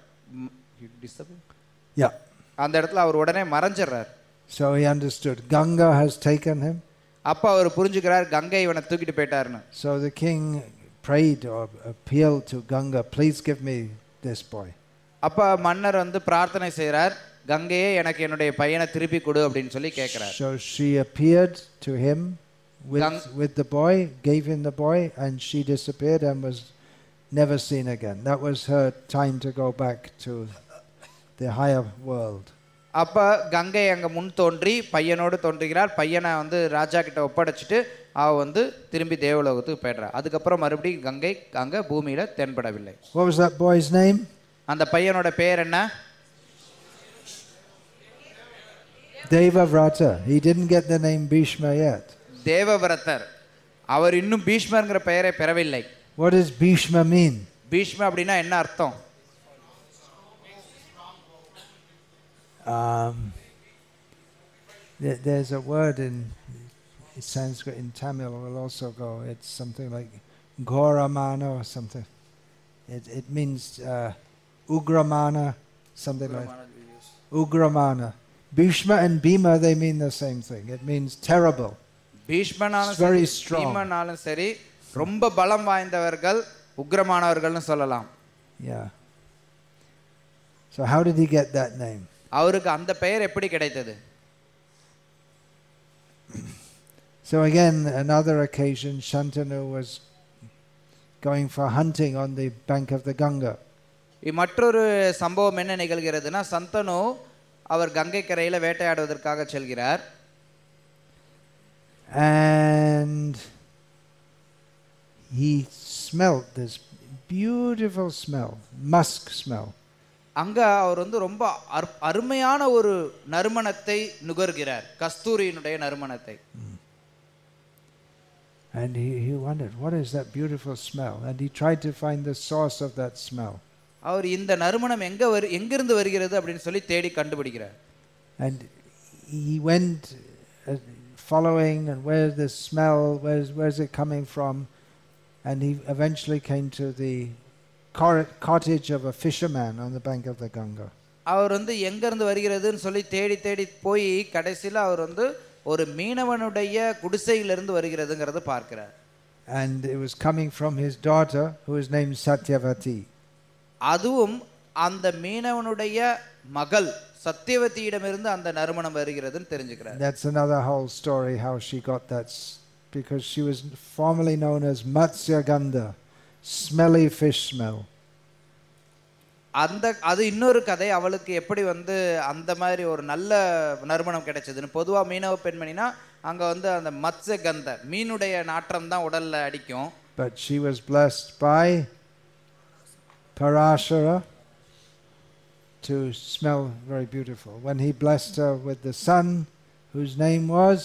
Yeah. அந்த இடத்துல அவர் உடனே மறைஞ்சிடுறார். So he understood Ganga has taken him. அப்ப அவர் புரிஞ்சுக்கிறார் கங்கை இவனை தூக்கிட்டு போயிட்டாருன்னு. So the king prayed or appealed to Ganga, please give me this boy. அப்ப மன்னர் வந்து பிரார்த்தனை செய்றார், கங்கையே எனக்கு என்னுடைய பையனை திருப்பி கொடு அப்படின்னு சொல்லி கேட்கிறார். So she appeared to him with with the boy, gave him the boy, and she disappeared and was never seen again. That was her time to go back to the higher world. அப்ப கங்கை அங்க முன் தோன்றி பையனோடு தோன்றுகிறார். பையனை வந்து ராஜா கிட்ட ஒப்படைச்சிட்டு அவ வந்து திரும்பி தேவலோகத்துக்கு போயிடுறா. அதுக்கப்புறம் மறுபடியும் கங்கை அங்க பூமியில தென்படவில்லை. What was that boy's name? அந்த பையனோட பெயர் என்ன? Devavrata. He didn't get the name Bhishma yet. தேவவிரதர். அவர் இன்னும் பீஷ்மர்ங்கிற பெயரை பெறவில்லை. What does Bhishma mean? Bhishma அப்படின்னா என்ன அர்த்தம்? Um, there, there's a word in Sanskrit, in Tamil will also go. It's something like Gauramana or something. It it means uh, Ugramana, something like Ugramana. Bhishma and Bhima, they mean the same thing. It means terrible. பீஷ்மனாலும் very strong. பீமனாலும் சரி ரொம்ப பலம் வாய்ந்தவர்கள், உக்ரமானவர்கள்னு சொல்லலாம். Yeah. So how did he get that name? அவருக்கு அந்த பெயர் எப்படி கிடைத்தது? So again, another occasion, Shantanu was going for hunting on the bank of the Ganga. மற்றொரு சம்பவம் என்ன நிகழ்கிறதுனா, சந்தனு அவர் கங்கை கரையில வேட்டையாடுவதற்காக செல்கிறார். And he smelled this beautiful smell, musk smell. அங்க அவர் வந்து ரொம்ப அருமையான ஒரு நறுமணத்தை நுகர்கிறார், கஸ்தூரியினுடைய நறுமணத்தை. And he, he wondered, what is that beautiful smell? And he tried to find the source of that smell. அவர் இந்த நறுமணம் எங்க வரு எங்கிருந்து வருகிறது அப்படின்னு சொல்லி தேடி கண்டுபிடிக்கிறார். And he went uh, following, and where's the smell, where's where's it coming from, and he eventually came to the cottage of a fisherman on the bank of the Ganga. அவர் வந்து எங்க இருந்து வருகிறதுன்னு சொல்லி தேடி தேடி போய் கடைசியில் அவர் வந்து ஒரு மீனவனுடைய குடிசையிலிருந்து வருகிறதுங்கிறது பார்க்கிறார். And it was coming from his daughter who is named Satyavati. அதுவும் அந்த மீனவனுடைய மகள் சத்யவதியிடமிருந்து அந்த நறுமணம் வருகிறதுன்னு தெரிஞ்சுக்கிறார். That's another whole story how she got that, because she was formerly known as Matsya Gandha, smelly fish smell. அந்த அது இன்னொரு கதை. அவளுக்கு எப்படி வந்து அந்த மாதிரி ஒரு நல்ல நறுமணம் கிடைச்சதுன்னு. பொதுவாக மீனவ பெண்மணினா அங்க வந்து அந்த மத்ஸ்ய கந்த மீனுடைய நாற்றம் தான் உடல்ல அடிக்கும். But she was blessed by Parashara to smell very beautiful. When he blessed her with the son, whose name was,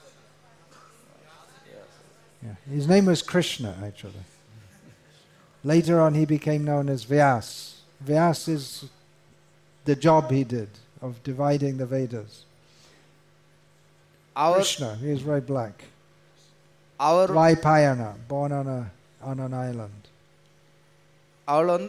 yeah, his name was Krishna actually. Later on he became known as Vyas. Vyas is the job he did of dividing the Vedas. Our Krishna, he is very black. Our Vaipayana, born on a on an island. அவள்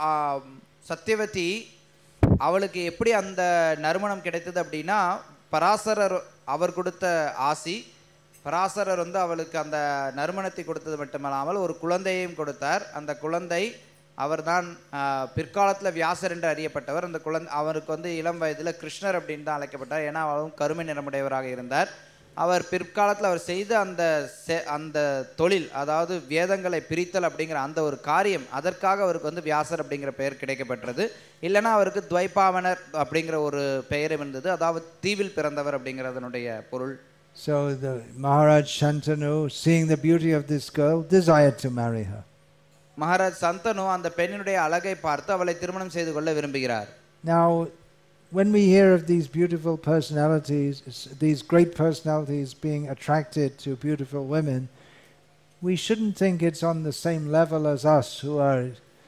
சத்யவதி அவளுக்கு எப்படி அந்த நறுமணம் கிடைத்தது அப்படின்னா, பராசரர் அவர் கொடுத்த ஆசி. பராசரர் வந்து அவளுக்கு அந்த நறுமணத்தை கொடுத்தது மட்டுமல்லாமல் ஒரு குழந்தையையும் கொடுத்தார். அந்த குழந்தை அவர்தான் பிற்காலத்தில் வியாசர் என்று அறியப்பட்டவர். அந்த குழந்தை அவருக்கு வந்து இளம் வயதில் கிருஷ்ணர் அப்படின்னு தான் அழைக்கப்பட்டார். ஏன்னா அவரும் கருமை நிறமுடையவராக இருந்தார். அவர் பிற்காலத்தில் அவர் செய்த அந்த அந்த தொழில், அதாவது வேதங்களை பிரித்தல் அப்படிங்கிற அந்த ஒரு காரியம், அதற்காக அவருக்கு வந்து வியாசர் அப்படிங்கிற பெயர் கிடைக்கப்பட்டது. இல்லைன்னா அவருக்கு துவைபாவனர் அப்படிங்கிற ஒரு பெயரும் இருந்தது, அதாவது தீவில் பிறந்தவர் அப்படிங்கிறதனுடைய பொருள். So the Maharaj Shantanu, seeing the beauty of this girl, desired to marry her. Maharaj Shantanu அந்த பெண்ணினுடைய அழகை பார்த்து அவளை திருமணம் செய்து கொள்ள விரும்புகிறார். Now when we hear of these beautiful personalities, these great personalities being attracted to beautiful women, we shouldn't think it's on the same level as us, who are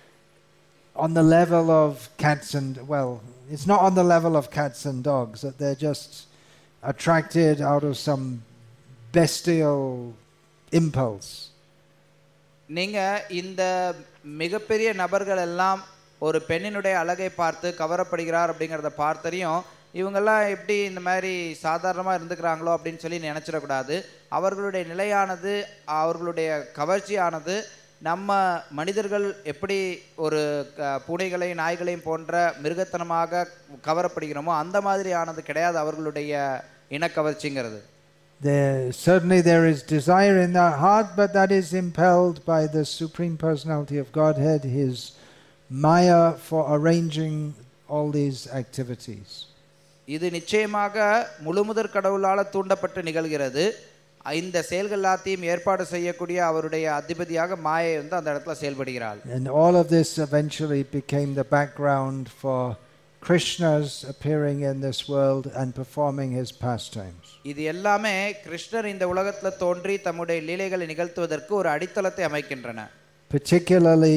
on the level of cats and, well, it's not on the level of cats and dogs, that they're just attracted out of some bestial impulse. நீங்க இந்த மிகப்பெரிய நபர்கள் எல்லாம் ஒரு பெண்ணினுடைய அழகை பார்த்து கவரப்படுகிறார் அப்படிங்கிறத பார்த்தறியும் இவங்கெல்லாம் எப்படி இந்த மாதிரி சாதாரணமாக இருந்துக்கிறாங்களோ அப்படின்னு சொல்லி நினச்சிடக்கூடாது. அவர்களுடைய நிலையானது, அவர்களுடைய கவர்ச்சியானது நம்ம மனிதர்கள் எப்படி ஒரு பூனைகளையும் நாய்களையும் போன்ற மிருகத்தனமாக கவரப்படுகிறோமோ அந்த மாதிரியானது கிடையாது அவர்களுடைய இனக்கவர்ச்சிங்கிறது. There, certainly there is desire in their heart, but that is impelled by the Supreme Personality of Godhead, His Maya, for arranging all these activities. இது நிச்சயமாக முழுமுதற் கடவுளால் தூண்டப்பட்டு நிகழ்கிறது. இந்த செயல்கள் எல்லாத்தையும் ஏற்பாடு செய்யக்கூடிய அவருடைய அதிபதியாக மாயை வந்து அந்த இடத்துல செயல்படுகிறாள். And all of this eventually became the background for Krishna's appearing in this world and performing his pastimes. இது எல்லாமே கிருஷ்ணர் இந்த உலகத்துல தோன்றி தம்முடைய லீலைகளை நிகழ்த்துவதற்கு ஒரு அடித்தளத்தை அமைக்கின்றன. Particularly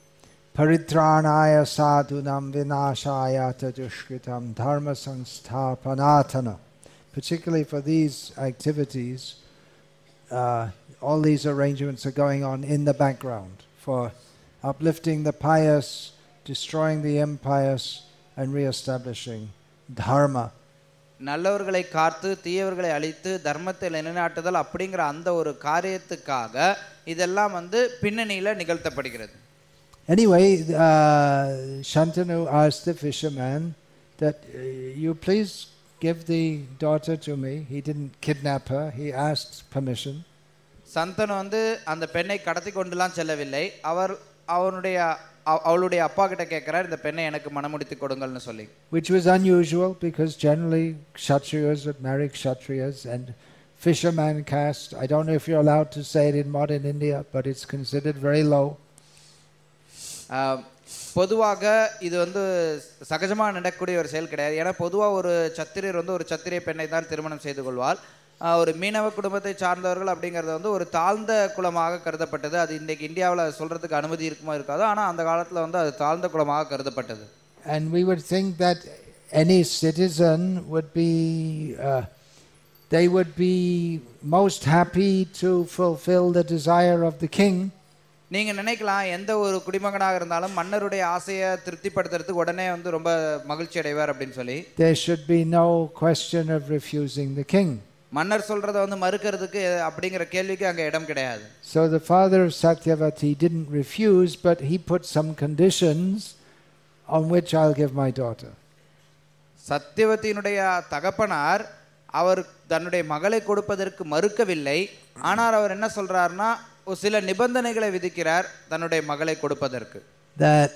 paritranaya sadhunam vinashaya tadushkritam dharma sansthapanatana. Particularly for these activities, uh, all these arrangements are going on in the background for uplifting the pious, destroying the impious, and re-establishing dharma. நல்லவர்களை காத்து தீயவர்களை அழித்து தர்மத்தை நிலைநாட்டுதல் அப்படிங்கிற அந்த ஒரு காரியத்துக்காக இதெல்லாம் வந்து பின்னணியில நிகழ்த்தப்படுகிறது. Anyway, uh, Shantanu asked the fisherman that uh, you please give the daughter to me. He didn't kidnap her. He asked permission. Shantanu வந்து அந்த பெண்ணை கடத்தி கொண்டுலாம் செல்லவில்லை. அவர் அவனுடைய அவளுடைய அப்பா கிட்ட கேட்கிறார், இந்த பெண்ணை எனக்கு மணமுடித்து கொடுங்கள்னு சொல்லி. Which was unusual because generally kshatriyas would marry kshatriyas and fisherman caste. I don't know if you're allowed to say it in modern India, but it's considered very low. பொதுவாக இது வந்து சகஜமாக நடக்கக்கூடிய ஒரு செயல் கிடையாது. ஏன்னா பொதுவாக ஒரு சத்திரியர் வந்து ஒரு சத்திரிய பெண்ணை தான் திருமணம் செய்து கொள்வார். ஒரு மீனவ குடும்பத்தை சார்ந்தவர்கள் அப்படிங்கிறது வந்து ஒரு தாழ்ந்த குலமாக கருதப்பட்டது. அது இன்றைக்கு இந்தியாவில் சொல்கிறதுக்கு அனுமதி இருக்குமா இருக்காது, ஆனால் அந்த காலத்தில் வந்து அது தாழ்ந்த குலமாக கருதப்பட்டது. And we would think that any citizen would be uh, they would be most happy to fulfill the desire of the king. நீங்க நினைக்கலாம் எந்த ஒரு குடிமகனாக இருந்தாலும் மன்னருடைய ஆசையை திருப்திப்படுத்துறதுக்கு உடனே வந்து ரொம்ப மகிழ்ச்சி அடைவார் அப்படின்னு சொல்லி. There should be no question of refusing the king. மன்னர் சொல்றத வந்து மறுக்கிறதுக்கு அப்படிங்கிற கேள்விக்கு அங்க இடம் கிடையாது. So the father of Satyavati didn't refuse, but he put some conditions on which I'll give my daughter. சத்யவதியினுடைய தகப்பனார் அவர் தன்னுடைய மகளை கொடுப்பதற்கு மறுக்கவில்லை. ஆனால் அவர் என்ன சொல்றாருன்னா ஒரு சில நிபந்தனைகளை விதிக்கிறார் தன்னுடைய மகளை கொடுப்பதற்கு. That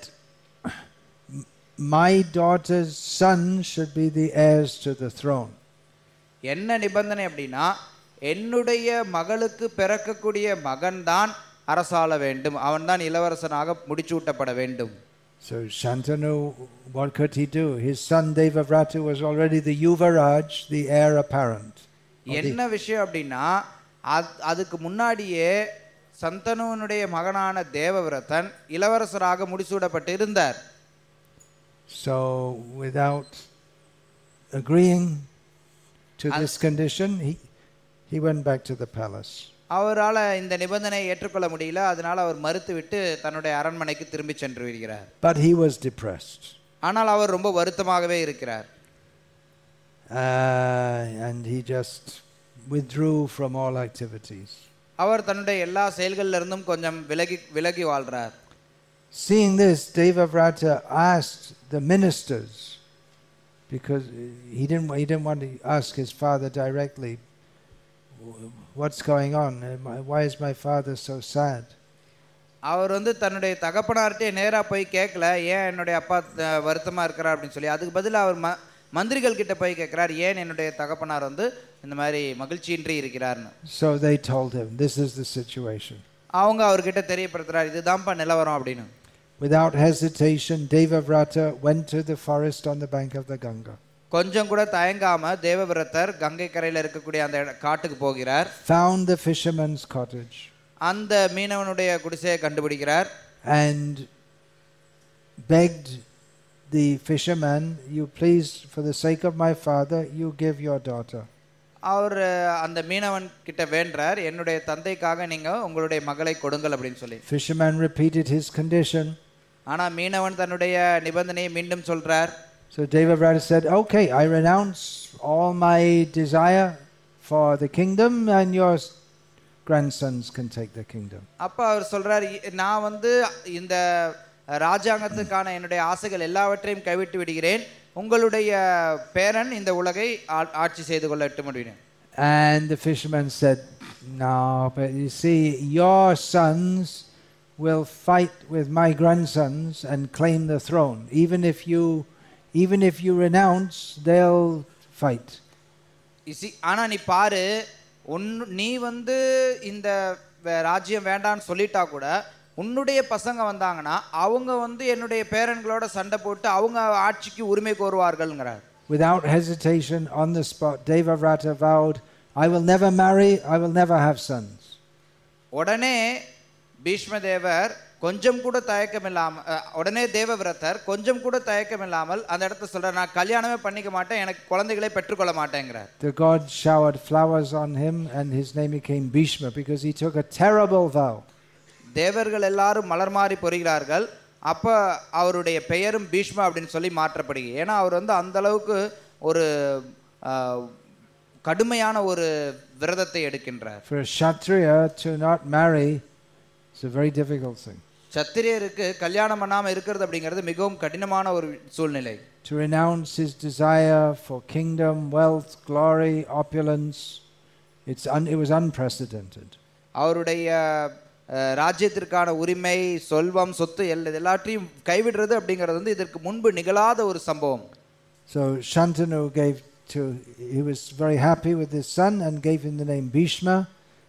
my daughter's son should be the heirs to the throne. என்ன நிபந்தனை அப்படின்னா என்னுடைய மகளுக்கு பிறக்கக்கூடிய மகன்தான் அரசாள வேண்டும், அவன்தான் இளவரசனாக முடிச்சூட்டப்பட வேண்டும். So Shantanu, what could he do? His son Devavrata was already the Yuvaraj, the heir apparent. என்ன விஷயம் அப்படின்னா அதுக்கு முன்னாடியே சந்தனுவனுடைய மகனான தேவவிரதன் இளவரசராக முடிசூடப்பட்டு இருந்தார். So without agreeing to this condition, he he went back to the palace. அவரால இந்த நிபந்தனையை ஏற்றுக்கொள்ள முடியல, அதனால அவர் மறுத்துவிட்டு தன்னுடைய அரண்மனைக்கு திரும்பி சென்று விடுகிறார். But he was depressed. ஆனால் அவர் ரொம்ப வருத்தமாகவே இருக்கிறார். Uh, and he just withdrew from all activities. அவர் தன்னுடைய எல்லா செயல்களில் இருந்தும் கொஞ்சம் விலகி விலகி வாழ்றார். Seeing this, Devavrata asked the ministers, because he didn't he didn't want to ask his father directly, what's going on? Why is my father so sad? அவர் வந்து தன்னுடைய தகப்பனார்ட்டே நேரா போய் கேட்கல, ஏன் என்னுடைய அப்பா வருத்தமா இருக்கிறார் அப்படின்னு சொல்லி. அதுக்கு பதிலா அவர் மந்திரிகள் கிட்ட போய் கேட்கிறார், ஏன் என்னுடைய தகப்பனார் வந்து இந்த மாதிரி மகிழ்ச்சியின்றி இருக்கிறார்னு. So they told him, this is the situation. அவங்க அவர்கிட்ட தெரியப்படுத்துறார், இதுதான்ப்பா நிலவரம் அப்படின்னு. Without hesitation, Devavrata went to the forest on the bank of the Ganga. கொஞ்சம் கூட தயங்காம தேவவிரதர் கங்கை கரையில இருக்கக்கூடிய அந்த காட்டுக்கு போகிறார். Found the fisherman's cottage. அந்த மீனவனுடைய குடிசையை கண்டுபிடிக்கிறார். And begged the fisherman, you please, for the sake of my father, you give your daughter. அவர் அந்த மீனவன் கிட்ட வேண்டார், என்னுடைய தந்தைக்காக நீங்க உங்களுடைய மகளை கொடுங்கள் அப்படின்னு சொல்லி. Fisherman repeated his condition. ஆனா மீனவன் தன்னுடைய நிபந்தனையை மீண்டும் சொல்றார். So Devavrata said, okay, I renounce all my desire for the kingdom and your grandsons can take the kingdom. அப்ப அவர் சொல்றார், நான் வந்து இந்த ராஜாங்கத்துக்கான என்னுடைய ஆசைகள் எல்லாவற்றையும் கைவிட்டு விடுகிறேன், உங்களுடைய பேரன் இந்த உலகை ஆட்சி செய்து கொள்ளட்டும் அப்படினு. And the fisherman said, no, but you see, your sons will fight with my grandsons and claim the throne. Even if you even if you renounce, they'll fight. இசி ஆனா நீ பாரு, நீ வந்து இந்த ராஜ்யம் வேண்டான்னு சொல்லிட்டா கூட உன்னுடைய பசங்க வந்தாங்கன்னா அவங்க வந்து என்னுடைய பேரன்களோட சண்டை போட்டு அவங்க ஆட்சிக்கு உரிமை கோருவார்கள்ங்கறார். Without hesitation, on the spot, Devavrata vowed, I will never marry, I will never have sons. உடனே பீஷ்மதேவர் கொஞ்சம் கூட தயக்கம் இல்லாம உடனே தேவவிரதர் கொஞ்சம் கூட தயக்கம் இல்லாமல் அந்த இடத்துல சொல்றார், நான் கல்யாணமே பண்ணிக்க மாட்டேன், எனக்கு குழந்தைகளை பெற்றுக்கொள்ள மாட்டேங்கிறார். The god showered flowers on him and his name became Bhishma because he took a terrible vow. தேவர்கள் எல்லாரும் மலர் மாறி பொறிகிறார்கள். அப்ப அவருடைய பெயரும் பீஷ்மா அப்படின்னு சொல்லி மாற்றப்படுகிறது. ஏன்னா அவர் வந்து அந்த அளவுக்கு ஒரு கடுமையான ஒரு விரதத்தை எடுக்கின்றார். For a kshatriya to not marry is a very difficult thing. சத்திரியருக்கு கல்யாணம் பண்ணாம இருக்கிறது அப்படிங்கிறது மிகவும் கடினமான ஒரு சூழ்நிலை. To renounce his desire for kingdom, wealth, glory, opulence, it's un, it was unprecedented. அவருடைய ராஜ்யத்திற்கான உரிமை, செல்வம், சொத்து எல்லாத்தையும் கைவிடுறது அப்படிங்கிறது வந்து இதற்கு முன்பு நிகழாத ஒரு சம்பவம். So Shantanu gave to he was very happy with his son and gave him the name Bhishma.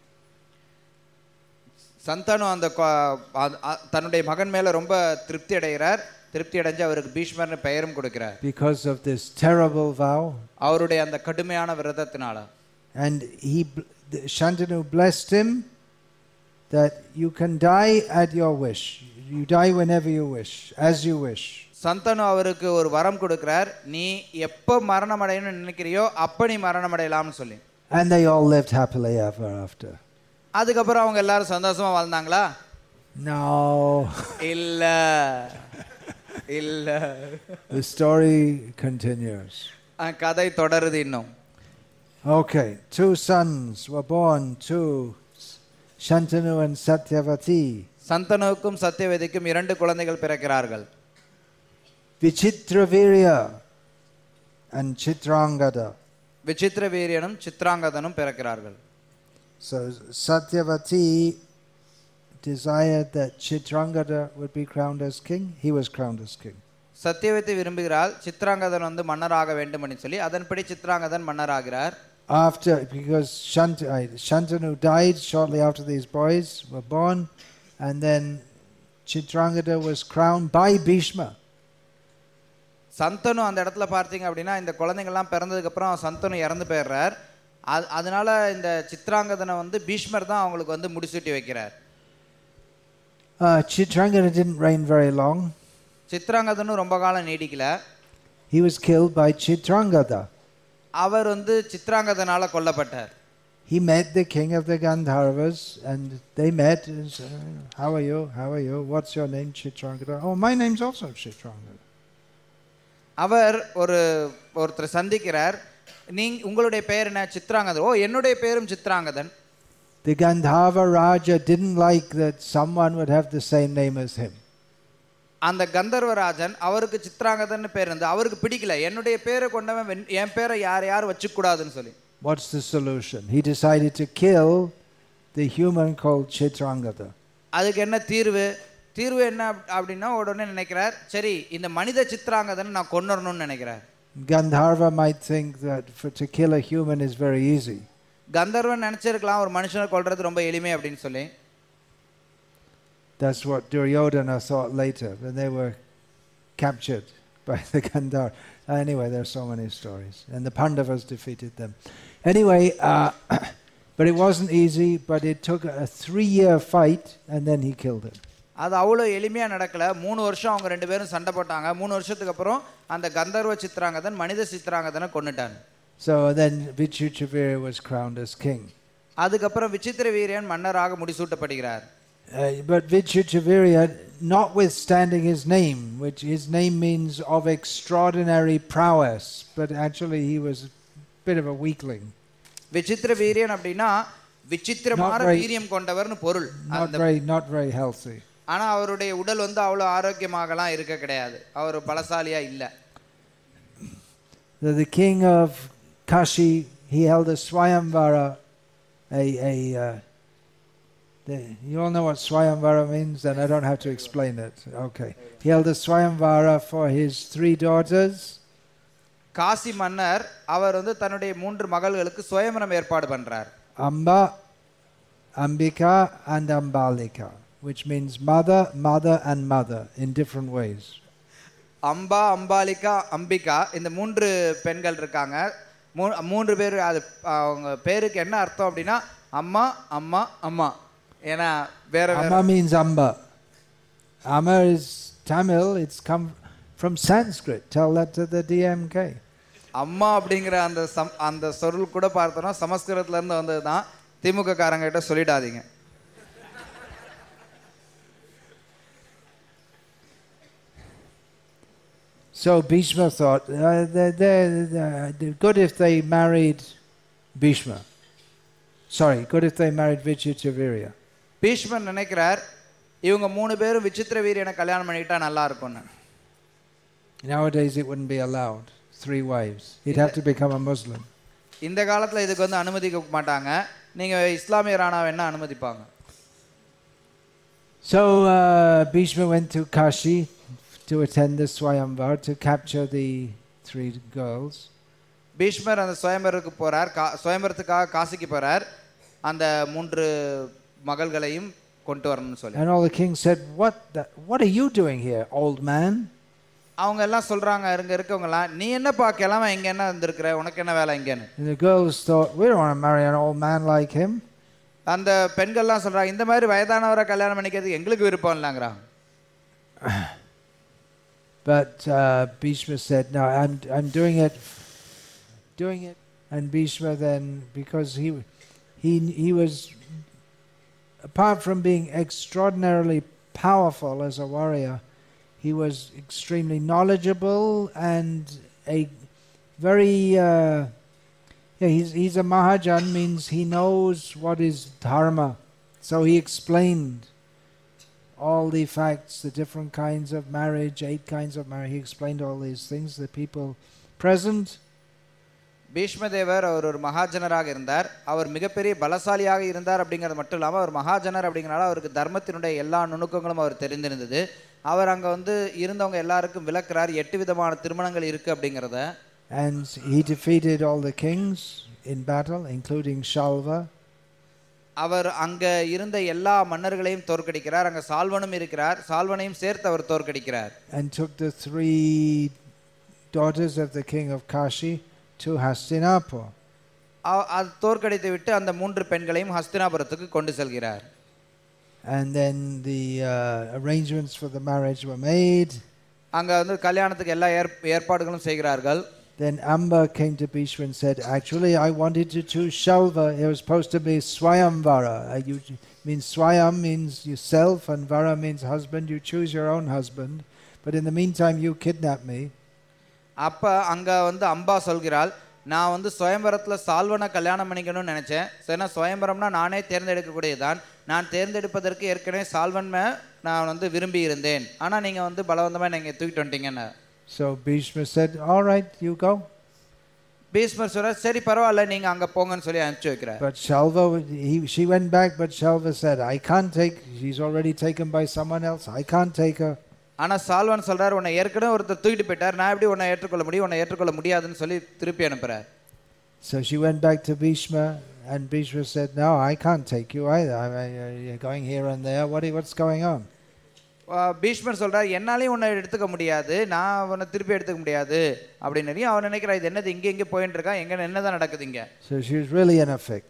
Shantanu அந்த தன்னுடைய மகன் மேல ரொம்ப திருப்தி அடைகிறார். திருப்தி அடைஞ்சு அவருக்கு பீஷ்மர்னு பெயரும் கொடுக்கிறார். Because of this terrible vow. அவருடைய அந்த கடுமையான விரதத்தினால. And he Shantanu blessed him that you can die at your wish. You die whenever you wish, as you wish. Shantanu அவருக்கு ஒரு வரம் கொடுக்கிறார், நீ எப்ப மரணம் அடையணும்னு நினைக்கிறியோ அப்ப நீ மரணம் அடையலாம்னு சொல்லி. And they all lived happily ever after. அதுக்கப்புறம் அவங்க எல்லாரும் சந்தோஷமா வாழ்ந்தாங்களா? No. இல்ல இல்ல. The story continues. கதை தொடருது இன்னும். Okay, two sons were born to Shantanu and Satyavati. சந்தனுவுக்கும் சத்யவதிக்கும் இரண்டு குழந்தைகள் பிறக்கிறார்கள். Vichitravirya and Chitrangada. விசித்திரவீரியனும் சித்ராங்கதனும் பிறக்கிறார்கள். So Satyavati desired that Chitrangada would be crowned as king. He was crowned as king. Satyavati விரும்புகிறாள் Chitrangadan வந்து மன்னராக வேண்டும் என்று சொல்லி அதன்படி Chitrangadan மன்னராகிறார். After, because Shant, uh, Shantanu died shortly after these boys were born, and then Chitrangada was crowned by Bhishma. Shantanu அந்த இடத்துல பார்த்தீங்க அப்படின்னா இந்த குழந்தைங்கள்லாம் பிறந்ததுக்கு அப்புறம் சந்தனு இறந்து போயிடுறார். அதனால இந்த சித்ராங்கதனை வந்து பீஷ்மர் தான் அவங்களுக்கு வந்து முடிசூட்டி வைக்கிறார். Uh, Chitrangada didn't reign very long. சித்ராங்கதனும் ரொம்ப காலம் நீடிக்கல. He was killed by Chitrangada. அவர் வந்து சித்ராங்கதனால கொல்லப்பட்டார். He met the king of the Gandharvas and they met and said, how are you? How are you? What's your name? Chitrangada. Oh, my name's also Chitrangada. அவர் ஒரு ஒருத்தர் சந்திக்கிறார். நீங்க உங்களுடைய பெயர் என்ன? சித்ராங்கதன். ஓ, என்னுடைய பெயரும் Chitrangadan. The Gandharva Raja didn't like that someone would have the same name as him. அந்த கந்தர்வராஜன் அவருக்கு சித்ராங்கதன் பேர் இருந்து அவருக்கு பிடிக்கல. என்னுடைய பேரை கொண்டவன் என் பேரை யார் யார் வச்சுக்க கூடாதுன்னு சொல்லி. What's the solution? He decided to kill the human called Chitrangada. அதுக்கு என்ன தீர்வு? தீர்வு என்ன அப்படின்னா உடனே நினைக்கிறார், சரி இந்த மனித சித்ராங்கதனை நான் கொன்னறணும்னு நினைக்கிறார். Gandharva might think that for to kill a human is very easy. கந்தர்வன் நினைச்சிருக்கலாம் ஒரு மனுஷனை கொல்றது ரொம்ப எளிமை அப்படின்னு சொல்லி. That's what Duryodhana thought later when they were captured by the Gandharva. Anyway, there are so many stories. And the Pandavas defeated them. Anyway, uh, but it wasn't easy, but it took a three-year fight and then he killed him. அது அவ்வளோ எளிமையாக நடக்கல. மூணு வருஷம் அவங்க ரெண்டு பேரும் சண்டை போட்டாங்க. மூணு வருஷத்துக்கு அப்புறம் அந்த கந்தர்வ சித்ராங்கதன் மனித சித்ராங்கதனை கொன்னுட்டான். So then Vichitravirya was crowned as king. அதுக்கப்புறம் விசித்திரவீரியன் மன்னராக முடிசூட்டப்படுகிறார். Uh, but Vichitravirya, notwithstanding his name, which his name means of extraordinary prowess, but actually he was a bit of a weakling. Vichitraviryan அப்படின்னா விசித்திரமான வீரியம் கொண்டவர்னு பொருள். Not very, not very healthy. ஆனா அவருடைய உடல் வந்து அவ்வளோ ஆரோக்கியமாகலாம் இருக்க கிடையாது. அவர் பலசாலியா இல்ல. The king of Kashi, he held a Swayamvara, a a uh, the, you all know what Swayamvara means, and I don't have to explain it. Okay, he held a Swayamvara for his three daughters. Kashi மன்னர் அவர் வந்து தன்னுடைய மூன்று மகள்களுக்கு சுயம்பரம் ஏற்பாடு பண்றார். Amba, Ambika and Ambalika, which means mother, mother and mother in different ways. Amba, Ambalika, Ambika இந்த மூன்று பெண்கள் இருக்காங்க. மூன்று பேர் அது அவங்க பேருக்கு என்ன அர்த்தம் அப்படின்னா அம்மா அம்மா அம்மா. ஏன்னா வேற Amma means Amba. Amma is Tamil. It's come from Sanskrit. Tell that to the D M K. அம்மா அப்படிங்கிற அந்த அந்த சொல் கூட பார்த்தோம்னா சமஸ்கிருதத்துல இருந்து வந்தது தான். திமுக காரங்க கிட்ட சொல்லிடாதீங்க. So Bhishma thought, uh, they're, they're, they're good if they married Bhishma. Sorry, good if they married Vichitravirya. பீஷ்மர் நினைக்கிறார் இவங்க மூணு பேரும் விசித்திரவீரியனை கல்யாணம் பண்ணிட்டா நல்லா இருக்கும்னு. Nowadays it wouldn't be allowed. Three wives. He'd have to become a Muslim. இந்த காலத்துல இதுக்கு வந்து அனுமதிக்க மாட்டாங்க. நீங்க இஸ்லாமியரானா வேணா அனுமதிப்பாங்க. So uh, Bhishma went to Kashi to attend the Swayamvar to capture the three girls. பீஷ்மர் அந்த சுயம்பருக்கு போறார். சுயம்பரத்துக்காக காசிக்கு போறார். அந்த மூன்று மகள்களையும் கொண்டு வரணும்னு சொல்லி. And all the kings said, what the, what are you doing here, old man? அவங்க எல்லாம் சொல்றாங்க இங்க இருக்கவங்கலாம் நீ என்னப்பா கிளம்ப இங்க என்ன வந்திருக்கிற உனக்கு என்ன வேலை இங்கன்னு. And the girls thought, we don't want to marry an old man like him. அந்த பெண்கள்லாம் சொல்றாங்க இந்த மாதிரி வயதானவரை கல்யாணம் பண்ணிக்கிறதுக்கு எங்களுக்கு விருப்பம் இல்லங்கறாங்க. But uh, Bhishma said, no, I'm I'm doing it doing it And Bhishma then, because he he he was, apart from being extraordinarily powerful as a warrior, he was extremely knowledgeable and a very uh, yeah he's he's a Mahajan, means he knows what is dharma. So he explained all the facts, the different kinds of marriage, eight kinds of marriage. He explained all these things. The people present. பீஷ்மதேவர் அவர் ஒரு மகாஜனராக இருந்தார். அவர் மிகப்பெரிய பலசாலியாக இருந்தார் அப்படிங்கிறது மட்டும் இல்லாமல் அவர் மகாஜனர் அப்படிங்கிறனால அவருக்கு தர்மத்தினுடைய எல்லா நுணுக்கங்களும் அவர் தெரிந்திருந்தது. அவர் அங்கே வந்து இருந்தவங்க எல்லாருக்கும் விளக்குறார் எட்டு விதமான திருமணங்கள் இருக்கு அப்படிங்கிறத. And he defeated all the kings in battle, including Shalva. அவர் அங்க இருந்த எல்லா மன்னர்களையும் தோற்கடிக்கிறார். அங்க சால்வனும் இருக்கிறார். சால்வனையும் சேர்த்து அவர் தோற்கடிக்கிறார். And took the three daughters of the king of Kashi to Hastinapur. அது தோற்கடித்து விட்டு அந்த மூன்று பெண்களையும் ஹஸ்தினாபுரத்துக்கு கொண்டு செல்கிறார். And then the uh, arrangements for the marriage were made. அங்க வந்து கல்யாணத்துக்கு எல்லா ஏற்பாடுகளும் செய்கிறார்கள். Then Amba came to Bhishma and said, actually I wanted to choose Shalva. It was supposed to be Swayamvara. Uh, you means Swayam means yourself and Vara means husband. You choose your own husband. But in the meantime you kidnapped me. அப்ப அங்க வந்து அம்பா சொல்கிறாள், நான் வந்து சுயம்பரத்தில் சால்வனை கல்யாணம் பண்ணிக்கணும்னு நினைச்சேன். ஏன்னா சுயம்பரம்னா நானே தேர்ந்தெடுக்கக்கூடியதான். நான் தேர்ந்தெடுப்பதற்கு ஏற்கனவே சால்வன்மை நான் வந்து விரும்பி இருந்தேன். ஆனால் நீங்கள் வந்து பலவந்தமாக நீங்கள் தூக்கிட்டு வந்துட்டீங்கன்னு. So Bhishma said, all right, you go. பீஷ்மர் சொல்றார், சரி பரவாயில்ல நீங்கள் அங்கே போங்கன்னு சொல்லி அனுப்பிச்சு வைக்கிறார். But Shalva, he, she went back, but Shalva said, I can't take, she's already taken by someone else. I can't take her. ஆனால் சால்வன் சொல்றார், உன்னை ஏற்கனவே ஒருத்தர் தூக்கிட்டு போயிட்டார், நான் எப்படி உன்னை ஏற்றுக்கொள்ள முடியும், உன்னை ஏற்றுக்கொள்ள முடியாதுன்னு சொல்லி திருப்பி அனுப்புறார். So she went back to Bhishma, and Bhishma said, no, I can't take you either. I mean, you're going here and there. What, what's going on? பீஷ்மர் சொல்றார், என்னாலையும் உன்னை எடுத்துக்க முடியாது, நான் உன்னை திருப்பி எடுத்துக்க முடியாது அப்படின்னு. அவன் நினைக்கிறான், இது என்னது இங்கே இங்கே போயிட்டு இருக்கான், எங்க என்னதான் நடக்குது இங்க. So she was really in a fix.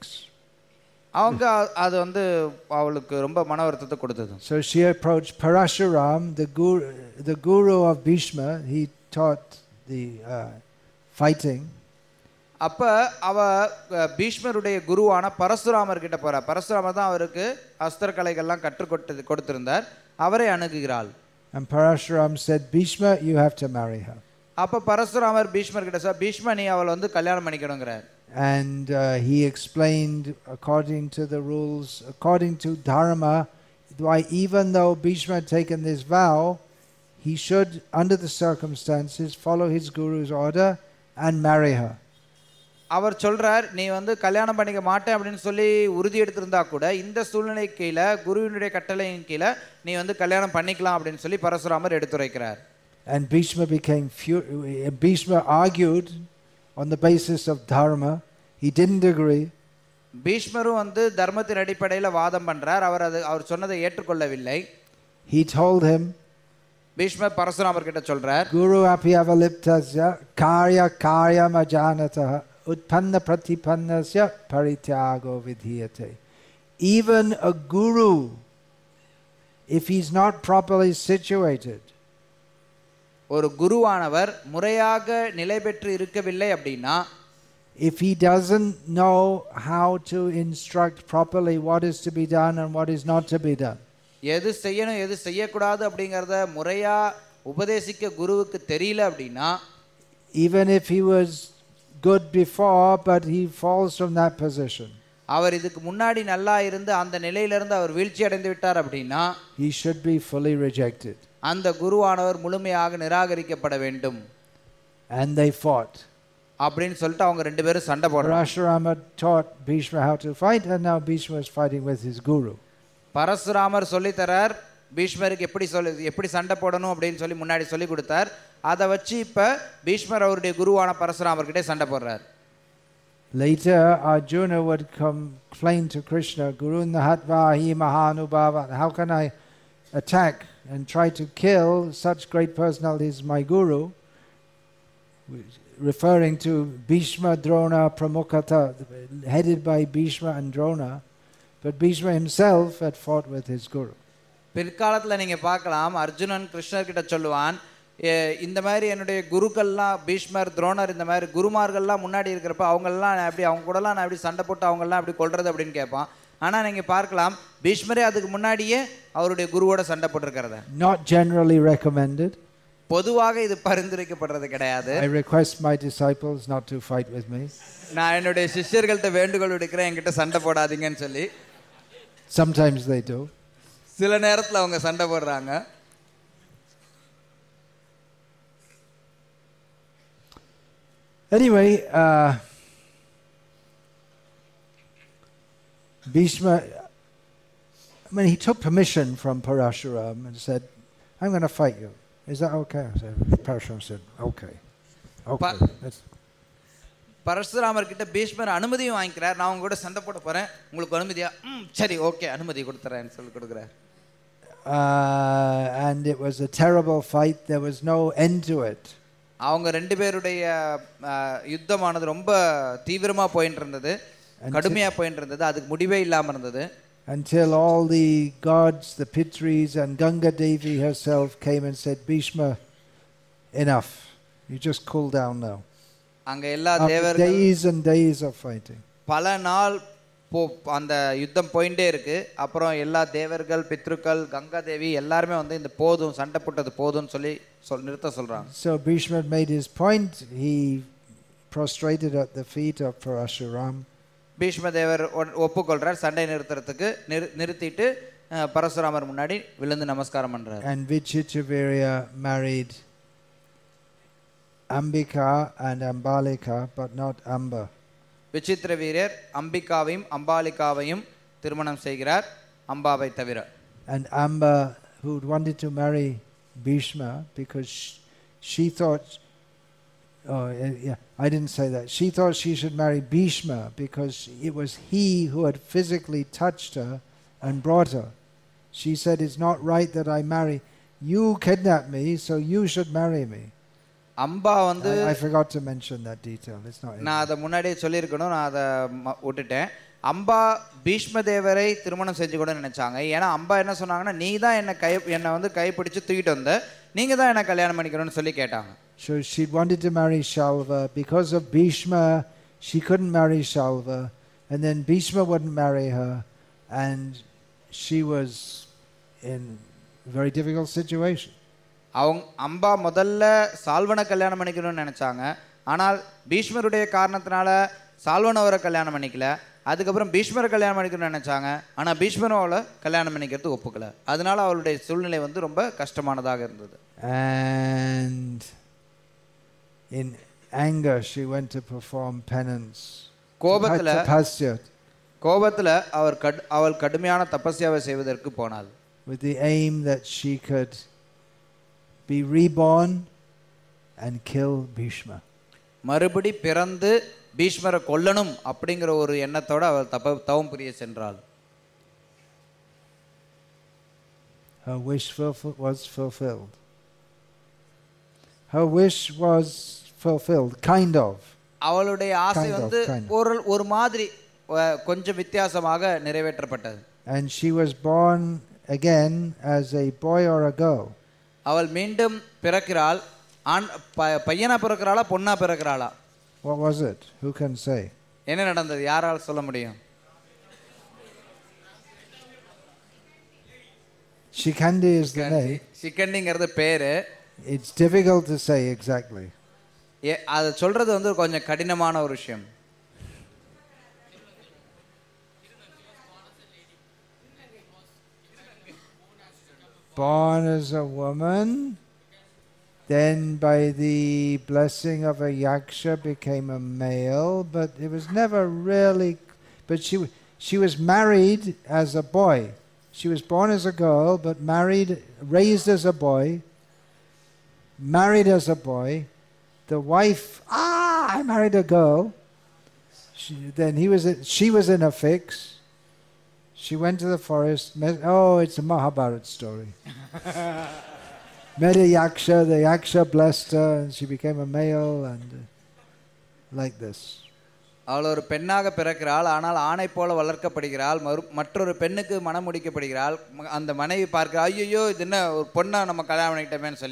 அவங்க அது வந்து அவளுக்கு ரொம்ப மன வருத்தத்தை கொடுத்தது. So she approached Parashuram, the guru, the guru of Bhishma. He taught the uh, fighting. அப்ப அவ பீஷ்மருடைய குருவான பரசுராமர் கிட்ட போறா. பரசுராமர் தான் அவருக்கு அஸ்திர கலைகள்லாம் கற்றுக் கொடுத்து கொடுத்திருந்தார். அவரை அணுகுகிறாள். And Parashuram said, Bhishma, you have to marry her. அப்ப பரசுராமர் பீஷ்மர் கிட்ட சொன்னார், பீஷ்மா நீ அவளை வந்து கல்யாணம் பண்ணிக்கணுங்கிறார். And uh, he explained according to the rules, according to dharma, why even though Bhishma had taken this vow, he should, under the circumstances, follow his guru's order and marry her. அவர் சொல்றார், நீ வந்து கல்யாணம் பண்ணிக்க மாட்டேன் அப்படின்னு சொல்லி உறுதி எடுத்திருந்தா கூட இந்த சூழ்நிலை கீழே குருவினுடைய கட்டளையின் கீழே நீ வந்து கல்யாணம் பண்ணிக்கலாம் அப்படின்னு சொல்லி Parasuramar எடுத்துரைக்கிறார். And Bhishma became furious. Bhishma argued on the basis of dharma. He didn't agree. பீஷ்மரும் வந்து தர்மத்தின் அடிப்படையில் வாதம் பண்றார். அவர் அது அவர் சொன்னதை ஏற்றுக்கொள்ளவில்லை. He told him, பீஷ்மர் பரசுராமர் கிட்ட சொல்றார், Guru api avaliptasya karya karyam ajanatah utpanna pratipannasya parityago vidhiyate. Even a guru, if he's not properly situated, ஒரு குருவானவர் முறையாக நிலை பெற்று இருக்கவில்லை அப்படின்னா, if he doesn't know how to instruct properly what is to be done and what is not to be done, எது செய்யணும் எது செய்யக்கூடாது அப்படிங்கறத முறையா உபதேசிக்க குருவுக்கு தெரியல அப்படின்னா, even if he was good before but he falls from that position, அவர் இதுக்கு முன்னாடி நல்லா இருந்து அந்த நிலையிலிருந்து அவர் வீழ்ச்சி அடைந்து விட்டார் அப்படின்னா, he should be fully rejected. அந்த குருவானவர் முழுமையாக நிராகரிக்கப்பட வேண்டும். And they fought. அப்படின்னு சொல்லிட்டு அவங்க ரெண்டு பேரும் சண்டை போடுறாங்க. Parashurama taught Bhishma how to fight, and now Bhishma is fighting with his guru. Parasuramar சொல்லி தரார், பீஷ்மருக்கு எப்படி சொல்லி எப்படி சண்டை போடணும் அப்படின்னு சொல்லி முன்னாடி சொல்லி கொடுத்தார். அதை வச்சு இப்ப பீஷ்மர் அவருடைய குருவான பரசுராமர் கிட்டே சண்டை போடுறார். Later Arjuna would complain to Krishna, Guru Nahatvahi Mahanubhava, how can I attack and try to kill such great personalities as my guru, referring to Bhishma, Drona, Pramukhata, headed by Bhishma and Drona. But Bhishma himself had fought with his guru. பிற்காலத்தில் நீங்க பார்க்கலாம், அர்ஜுனன் கிருஷ்ணர் கிட்ட சொல்லுவான், இந்த மாதிரி என்னுடைய குருக்கள்லாம் பீஷ்மர் துரோணர் இந்த மாதிரி குருமார்கள்லாம் முன்னாடி இருக்கிறப்ப அவங்கெல்லாம் அப்படி அவங்க கூடலாம் நான் எப்படி சண்டை போட்டு அவங்கெல்லாம் அப்படி கொள்றது அப்படின்னு கேட்பான். ஆனால் நீங்கள் பார்க்கலாம் பீஷ்மரே அதுக்கு முன்னாடியே அவருடைய குருவோட சண்டை போட்டிருக்கிறத. Not generally recommended. பொதுவாக இது பரிந்துரைக்கப்படுறது கிடையாது. I request my disciples not to fight with me. நான் என்னுடைய சிஷ்யர்கள்ட்ட வேண்டுகோள் விடுக்கிறேன் என்கிட்ட சண்டை போடாதீங்கன்னு சொல்லி. Sometimes they do. சில நேரத்தில் அவங்க சண்டை போடுறாங்க. Anyway, uh, Bhishma, I mean, he took permission from Parashuram and said, I'm going to fight you. Is that okay? I said, Parashuram said, okay. Okay. That's... Parasuramar கிட்ட பீஷ்மர் அனுமதியும் வாங்கிக்கிறார். நான் உங்க கூட சண்டை போட போறேன், உங்களுக்கு அனுமதியா? ம் சரி ஓகே அனுமதி கொடுத்துறேன்னு சொல்லி கொடுக்குறார். Uh, and it was a terrible fight. There was no end to it. அவங்க ரெண்டு பேருடைய யுத்தமானது ரொம்ப தீவிரமா போயிட்டு இருந்தது, கடுமையா போயிட்டு இருந்தது, அதுக்கு முடிவே இல்லாம இருந்தது. Until all the gods, the Pitris and Ganga Devi herself came and said, Bhishma, enough. You just cool down now. அங்க எல்லா After தேவர்கள் days and days of fighting. பல நாள் அந்த யுத்தம் போயிட்டே இருக்கு. அப்புறம் எல்லா தேவர்கள் பித்ருக்கள் கங்கா தேவி எல்லாருமே வந்து இந்த போதும் சண்டை போட்டது போதும்னு சொல்லி சொல் நிறுத்த சொல்றாங்க. So Bhishma made his point. He prostrated at the feet of Parashuram. Bhishma தேவர் ஒப்புக்கொள்றார் சண்டை நிறுத்துறதுக்கு. நிறுத்திட்டு பரசுராமர் முன்னாடி விழுந்து நமஸ்காரம் பண்றார். And Vichitravirya married Ambika and Ambalika, but not Amba. விசித்திர வீரர் அம்பிகாவையும் அம்பாலிகாவையும் திருமணம் செய்கிறார், அம்பாவை தவிர. And Amba, who wanted to marry Bhishma because she, she thought, oh yeah, I didn't say that. She thought she should marry Bhishma because it was he who had physically touched her and brought her. She said, it's not right that I marry. You kidnapped me, so you should marry me. Amba வந்து I forgot to mention that detail. It's not. நான் அதை முன்னாடியே சொல்லியிருக்கணும், நான் அதை விட்டுட்டேன். அம்பா பீஷ்ம தேவரை திருமணம் செஞ்சு கூட நினைச்சாங்க. ஏன்னா அம்பா என்ன சொன்னாங்கன்னா, நீ தான் என்னை கை என்னை வந்து கைப்பிடிச்சு தூக்கிட்டு வந்த, நீங்க தான் என்ன கல்யாணம் பண்ணிக்கணும்னு சொல்லி கேட்டாங்க. So she wanted to marry Shalva. Because of Bhishma, she couldn't marry Shalva, and then Bhishma wouldn't marry her, and she was in a very difficult situation. அவங்க அம்பா முதல்ல சால்வனை கல்யாணம் பண்ணிக்கணும்னு நினைச்சாங்க. ஆனால் பீஷ்மருடைய காரணத்தினால சால்வன் அவரை கல்யாணம் பண்ணிக்கல. அதுக்கப்புறம் பீஷ்மரை கல்யாணம் பண்ணிக்கணும்னு நினைச்சாங்க. ஆனால் பீஷ்மரும் அவளை கல்யாணம் பண்ணிக்கிறது ஒப்புக்கல. அதனால அவளுடைய சூழ்நிலை வந்து ரொம்ப கஷ்டமானதாக இருந்தது. And in anger she went to perform penance. கோபத்துல tapasya. கோபத்துல அவர் அவள் கடுமையான தபஸ்யாவை செய்வதற்கு போனாள். With the aim that she could be reborn and kill Bhishma. மறுபடி பிறந்து பீஷ்மரை கொல்லணும் அப்படிங்கிற ஒரு எண்ணத்தோட அவள் தப தவம் புரிய சென்றாள். Her wish was fulfilled. Her wish was fulfilled, kind of. அவளுடைய ஆசை வந்து ஒரு ஒரு மாதிரி கொஞ்சம் வித்தியாசமாக நிறைவேற்றப்பட்டது. And she was born again as a boy or a girl. அவள் மீண்டும் பிறக்கிறாள். ஆண் பையனா பிறக்கிறாளா பொண்ணா பிறக்கிறாளா? What was it? Who can say? என்ன நடந்தது? யாரால சொல்ல முடியும்? Shikandi is the name. Shikandiங்கிறது பேரு. It's difficult to say exactly. அது சொல்றது வந்து கொஞ்சம் கடினமான ஒரு விஷயம். Born as a woman, then by the blessing of a yaksha became a male, but it was never really, but she she was married as a boy. She was born as a girl, but married, raised as a boy, married as a boy. The wife, ah, I married a girl. She, then he was, she was in a fix. She went to the forest. Met, oh, it's a Mahabharat story. Met a yaksha. The yaksha blessed her, and she became a male, and uh, like this. அவள் ஒரு பெண்ணாக பிறக்கிறாள். ஆனால் ஆணை போல வளர்க்கப்படுகிறாள். மற்றொரு பெண்ணுக்கு மனம் முடிக்கப்படுகிறாள். அந்த மனைவி பார்க்க ஐயோ இது என்ன ஒரு பொண்ணை நம்ம கல்யாணம் பண்ணிக்கிட்டோமேன்னு சொல்லி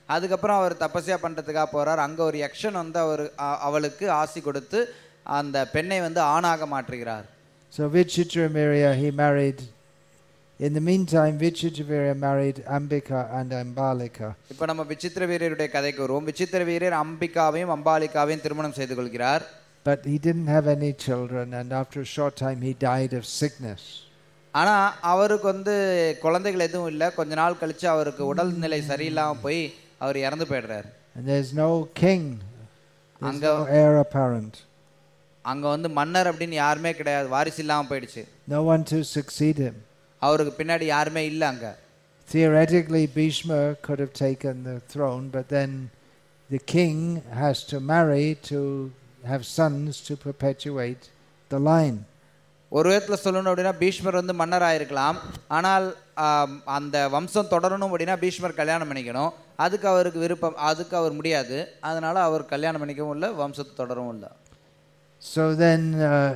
அதுக்கப்புறம் அவர் தபஸ்யா பண்ணுறதுக்காக போகிறார். அங்கே ஒரு யக்ஷன் வந்து அவர் அவளுக்கு ஆசி கொடுத்து அந்த பெண்ணை வந்து ஆணாக மாற்றுகிறார். So Vichitravirya, he married. In the meantime, Vichitravirya married Ambika and Ambalika. இப்போ நம்ம விசித்திரவீரருடைய கதைக்கு வருவோம். விசித்திரவீரர் அம்பிகாவையும் அம்பாலிகாவையும் திருமணம் செய்து கொள்கிறார். But he didn't have any children, and after a short time he died of sickness. ஆனால் அவருக்கு வந்து குழந்தைகள் எதுவும் இல்லை. கொஞ்ச நாள் கழித்து அவருக்கு உடல்நிலை சரியில்லாமல் போய் அவர் இறந்து போயிடுறார். And there's no king, there's no heir apparent. அங்கே வந்து மன்னர் அப்படின்னு யாருமே கிடையாது, வாரிசு இல்லாமல் போயிடுச்சு. No one to succeed him. அவருக்கு பின்னாடி யாருமே இல்லை அங்கே. Theoretically, Bhishma could have taken the throne, but then the king has to marry to have sons to perpetuate the line. ஒரு விதத்தில் சொல்லணும் அப்படின்னா பீஷ்மர் வந்து மன்னராக இருக்கலாம். ஆனால் அந்த வம்சம் தொடரணும் அப்படின்னா பீஷ்மர் கல்யாணம் பண்ணிக்கணும். அதுக்கு அவருக்கு விருப்பம், அதுக்கு அவர் முடியாது. அதனால அவர் கல்யாணம் பண்ணிக்கவும் இல்லை, வம்சத்தை தொடரவும் இல்லை. So then uh,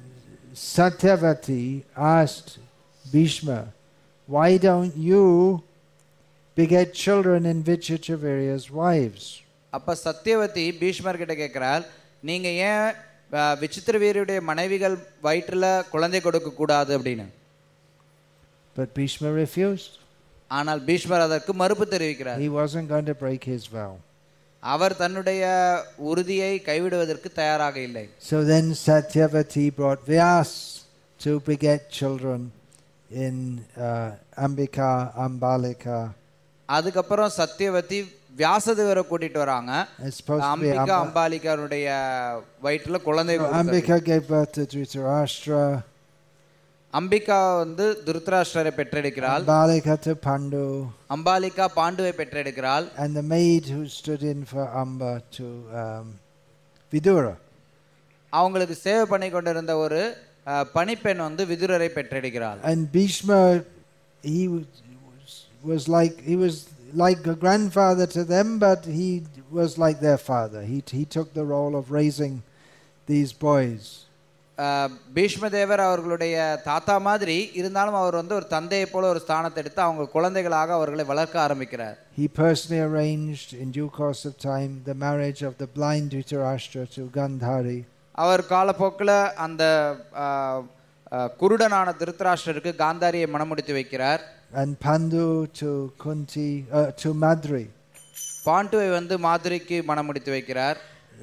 Satyavati asked Bhishma, why don't you beget children in Vichitravirya's wives? அப்ப சத்யவதி பீஷ்மர் கிட்ட கேட்கிறாள், நீங்க ஏன் விசித்திரவீரருடைய மனைவிகள் வயிற்றுல குழந்தை கொடுக்க கூடாது அப்படின்னு. But Bhishma refused. ஆனால் பீஷ்மர் அதற்கு மறுப்பு தெரிவிக்கிறார். He wasn't going to break his vow. அவர் தன்னுடைய உறுதியை கைவிடுவதற்கு தயாராக இல்லை. So then Satyavati brought Vyas to beget children in uh, Ambika, Ambalika. அதுக்கப்புறம் சத்யவதி வியாசதேவரை கூட்டிட்டு வராங்க. அம்பிகா அம்பாலிகாவுடைய வயிற்றுல குழந்தை. Ambika gave birth to Dhritarashtra. Ambika வந்து துருத்ராஷ்டிரரை பெற்றெடுக்கிறாள். Ambalika to Pandu. Ambalika பாண்டுவை பெற்றெடுக்கிறாள். And the maid who stood in for Amba to um, Vidura. அவங்களுக்கு சேவை பண்ணி கொண்டிருந்த ஒரு பணிப்பெண் வந்து விதுரரை பெற்றெடுக்கிறாள். And Bhishma, he was, was like he was like a grandfather to them, but he was like their father. He he took the role of raising these boys. Bhishma தேவர் அவர்களுடைய தாத்தா மாதிரி இருந்தாலும் அவர் வந்து ஒரு தந்தையை போல ஒரு ஸ்தானத்தை எடுத்து அவங்க குழந்தைகளாக அவர்களை வளர்க்க ஆரம்பிக்கிறார். He personally arranged in due course of time the marriage of the blind Dhritarashtra to Gandhari. அவர் காலப்போக்கில் அந்த குருடனான திருத்தராஷ்டிரருக்கு காந்தாரியை மணமுடித்து வைக்கிறார். And Pandu to Kunti uh, to Madri. பாண்டுவை வந்து மாதுரிக்கு மணமுடித்து வைக்கிறார்.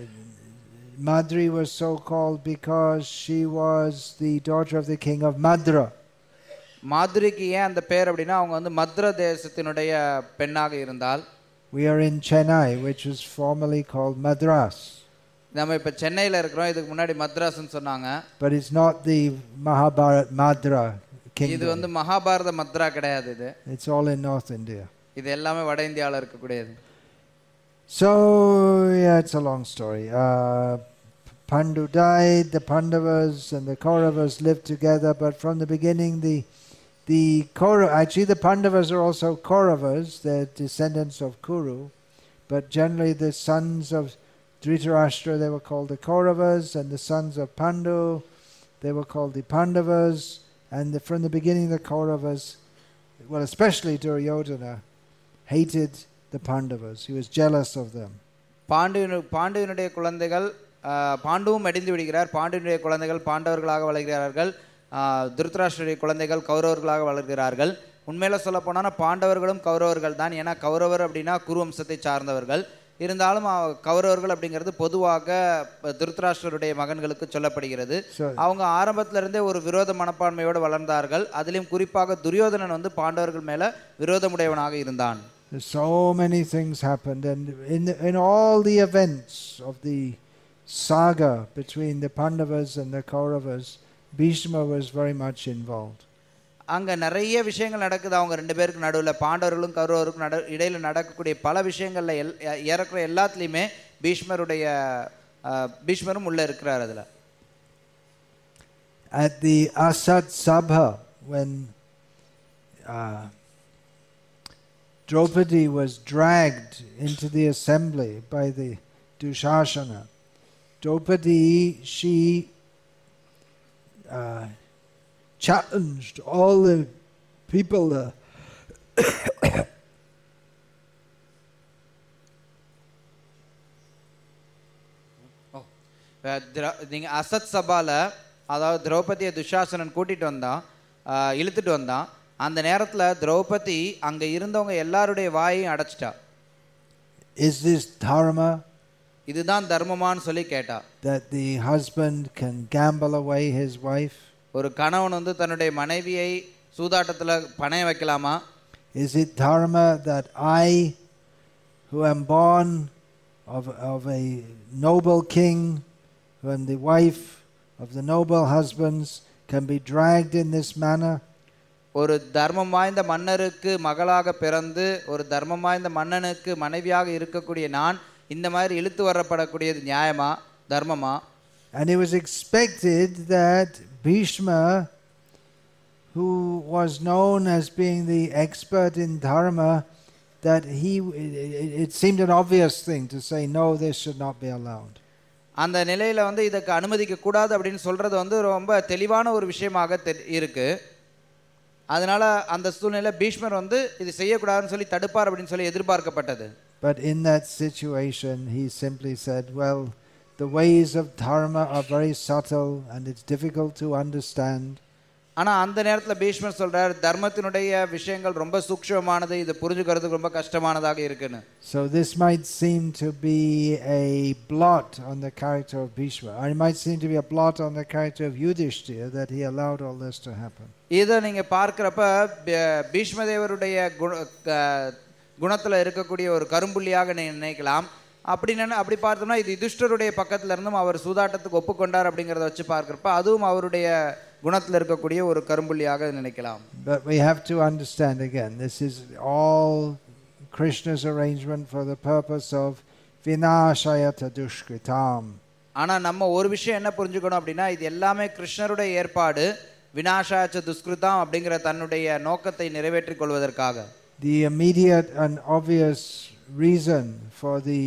Madri was so called because she was the daughter of the king of Madra. மாதுரிக்கு ஏன் அந்த பேர் அப்படின்னா அவங்க வந்து மத்ர தேசத்தினுடைய பெண்ணாக இருந்தால். We are in Chennai, which was formerly called Madras. நம்ம இப்ப சென்னையில இருக்கிறோம், இதுக்கு முன்னாடி மத்ராஸ்னு சொன்னாங்க. But it's not the Mahabharat Madra kingdom. இது வந்து மகாபாரத மத்ரா கிடையாது இது. It's all in North India. இது எல்லாமே வட இந்தியால இருக்கக்கூடியது. So yeah, it's a long story. Uh, Pandu died, the Pandavas and the Kauravas lived together, but from the beginning the the Kaurav, actually the Pandavas are also Kauravas, they're descendants of Kuru, but generally the sons of Dhritarashtra, they were called the Kauravas, and the sons of Pandu, they were called the Pandavas, and the, from the beginning the Kauravas, well especially Duryodhana, hated the Pandavas. He was jealous of them. Pandu பாண்டுவினுடைய குழந்தைகள் பாண்டுவும் அடிந்து விடுகிறார். பாண்டுவினுடைய குழந்தைகள் பாண்டவர்களாக வளர்கிறார்கள். திருத்தராஷ்டிரருடைய குழந்தைகள் கௌரவர்களாக வளர்கிறார்கள். உண்மையில சொல்ல போனா பாண்டவர்களும் கௌரவர்கள் தான். ஏன்னா கௌரவர் அப்படின்னா குரு வம்சத்தை சார்ந்தவர்கள். இருந்தாலும் கௌரவர்கள் அப்படிங்கிறது பொதுவாக திருத்தராஷ்டிரருடைய மகன்களுக்கு சொல்லப்படுகிறது. அவங்க ஆரம்பத்துல இருந்தே ஒரு விரோத மனப்பான்மையோடு வளர்ந்தார்கள். அதிலும் குறிப்பாக துரியோதனன் வந்து பாண்டவர்கள் மேல விரோதமுடையவனாக இருந்தான். So many things happened, and in the, in all the events of the saga between the Pandavas and the Kauravas, Bhishma was very much involved. அங்க நிறைய விஷயங்கள் நடக்குது அவங்க ரெண்டு பேருக்கு நடுவுல. பாண்டவர்களும் கௌரவருக்கும் நடு இடையில நடக்கக்கூடிய பல விஷயங்கள்ல ஏறக்குற எல்லாத்துலயுமே பீஷ்மருடைய பீஷ்மரும் உள்ள இருக்கிறார் அதுல. At the Asat Sabha, when uh, Draupadi was dragged into the assembly by the Dushasana, Draupadi, she uh, challenged all the people, uh, நீங்க அசத் சபால அதாவது திரௌபதியை துஷாசனன் கூட்டிட்டு வந்தான், இழுத்துட்டு வந்தான். அந்த நேரத்துல திரௌபதி அங்க இருந்தவங்க எல்லாருடைய வாயையும் அடைச்சிட்டா. Is this dharma? இதுதான் தர்மமான்னு சொல்லி கேட்டா. That the husband can gamble away his wife? ஒரு கணவன் வந்து தன்னுடைய மனைவியை சூதாட்டத்துல பணைய வைக்கலாமா? Is it dharma that I, who am born of, of a noble king, who am the wife of the noble husbands, can be dragged in this manner? ஒரு தர்மம் வாய்ந்த மன்னருக்கு மகளாக பிறந்து ஒரு தர்மம் வாய்ந்த மன்னனுக்கு மனைவியாக இருக்கக்கூடிய நான் இந்த மாதிரி இழுத்து வரப்படக்கூடியது நியாயமா, தர்மமா? And it was expected that Bhishma, who was known as being the expert in dharma, that he it, it seemed an obvious thing to say no, this should not be allowed. அந்த நிலையில வந்து இதற்கு அனுமதிக்க கூடாது அப்படின்னு சொல்றது வந்து ரொம்ப தெளிவான ஒரு விஷயமாக இருக்கு. அதனால அந்த சூழ்நிலை பீஷ்மர் வந்து இது செய்யக்கூடாதுன்னு சொல்லி தடுப்பார் அப்படின்னு சொல்லி எதிர்பார்க்கப்பட்டது. But in that situation he simply said, well, the ways of dharma are very subtle and it's difficult to understand. ஆனா அந்த நேரத்துல பீஷ்மர் சொல்றார், தர்மத்தினுடைய விஷயங்கள் ரொம்ப சூக்ஷ்மமானது, இது புரிஞ்சுக்கிறதுக்கு ரொம்ப கஷ்டமானதாக இருக்குன்னு. So this might seem to be a blot on the character of Bhishma, or it might seem to be a blot on the character of Yudhishthira that he allowed all this to happen. இத நீங்க பார்க்கறப்ப பீஷ்ம தேவருடைய குணத்துல இருக்கக்கூடிய ஒரு கரும்புள்ளியாக நீங்க நினைக்கலாம். அப்படி அப்படி பார்த்தோம்னா இது யுதிஷ்டருடைய பக்கத்துல இருந்தும் அவர் சூதாட்டத்துக்கு ஒப்புக்கொண்டார் அப்படிங்கறத வச்சு பார்க்கறப்ப அதுவும் அவருடைய குணத்துல இருக்கக்கூடிய ஒரு கரும்புள்ளியாக நினைக்கலாம். But we have to understand again, this is all Krishna's arrangement for the purpose of vinashayata dushkritam. ஆனா நம்ம ஒரு விஷயம் என்ன புரிஞ்சுக்கணும் அப்படின்னா இது எல்லாமே கிருஷ்ணருடைய ஏற்பாடு, விநாசாச்ச துஷ்கிருதம் அப்படிங்கிற தன்னுடைய நோக்கத்தை நிறைவேற்றிக் கொள்வதற்காக. The immediate and obvious reason for the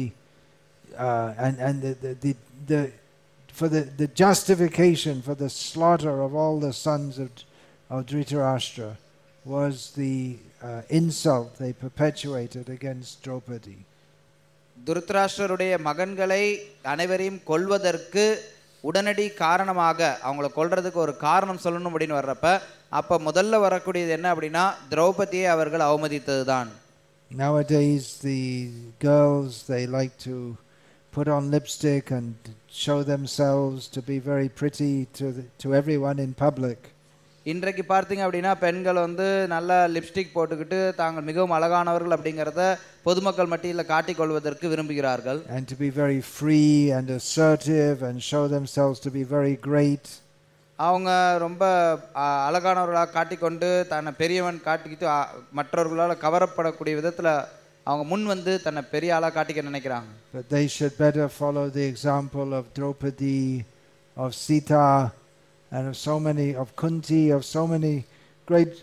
uh, and and the the, the, the for the, the justification for the slaughter of all the sons of, of Dhritarashtra was the uh, insult they perpetuated against Draupadi. துருத்ராஷ்டிரருடைய மகன்களை அனைவரையும் கொல்வதற்கு உடனடி காரணமாக அவங்கள கொல்றதுக்கு ஒரு காரணம் சொல்லணும் அப்படின்னு வர்றப்ப அப்ப முதல்ல வரக்கூடியது என்ன அப்படின்னா திரௌபதியை அவர்கள் அவமதித்ததுதான். Nowadays the girls, they like to put on lipstick and show themselves to be very pretty to the, to everyone in public. இன்றைக்கு பார்த்தீங்க அப்படின்னா பெண்கள் வந்து நல்ல லிப்ஸ்டிக் போட்டுக்கிட்டு தாங்கள் மிகவும் அழகானவர்கள் அப்படிங்கறத பொதுமக்கள் மத்தியில காட்டிக் கொள்வதற்கு விரும்புகிறார்கள். And to be very free and assertive and show themselves to be very great. அவங்க ரொம்ப அழகானவர்களாக காட்டிக்கொண்டு தன்னை பெரியவன் காட்டிக்கிட்டு மற்றவர்களால் கவரப்படக்கூடிய விதத்துல அவங்க முன் வந்து தன்னை பெரிய ஆளா காட்டிக்க நினைக்கிறாங்க. But they should better follow the example of Draupadi, of Sita, and of so many, of Kunti, of so many great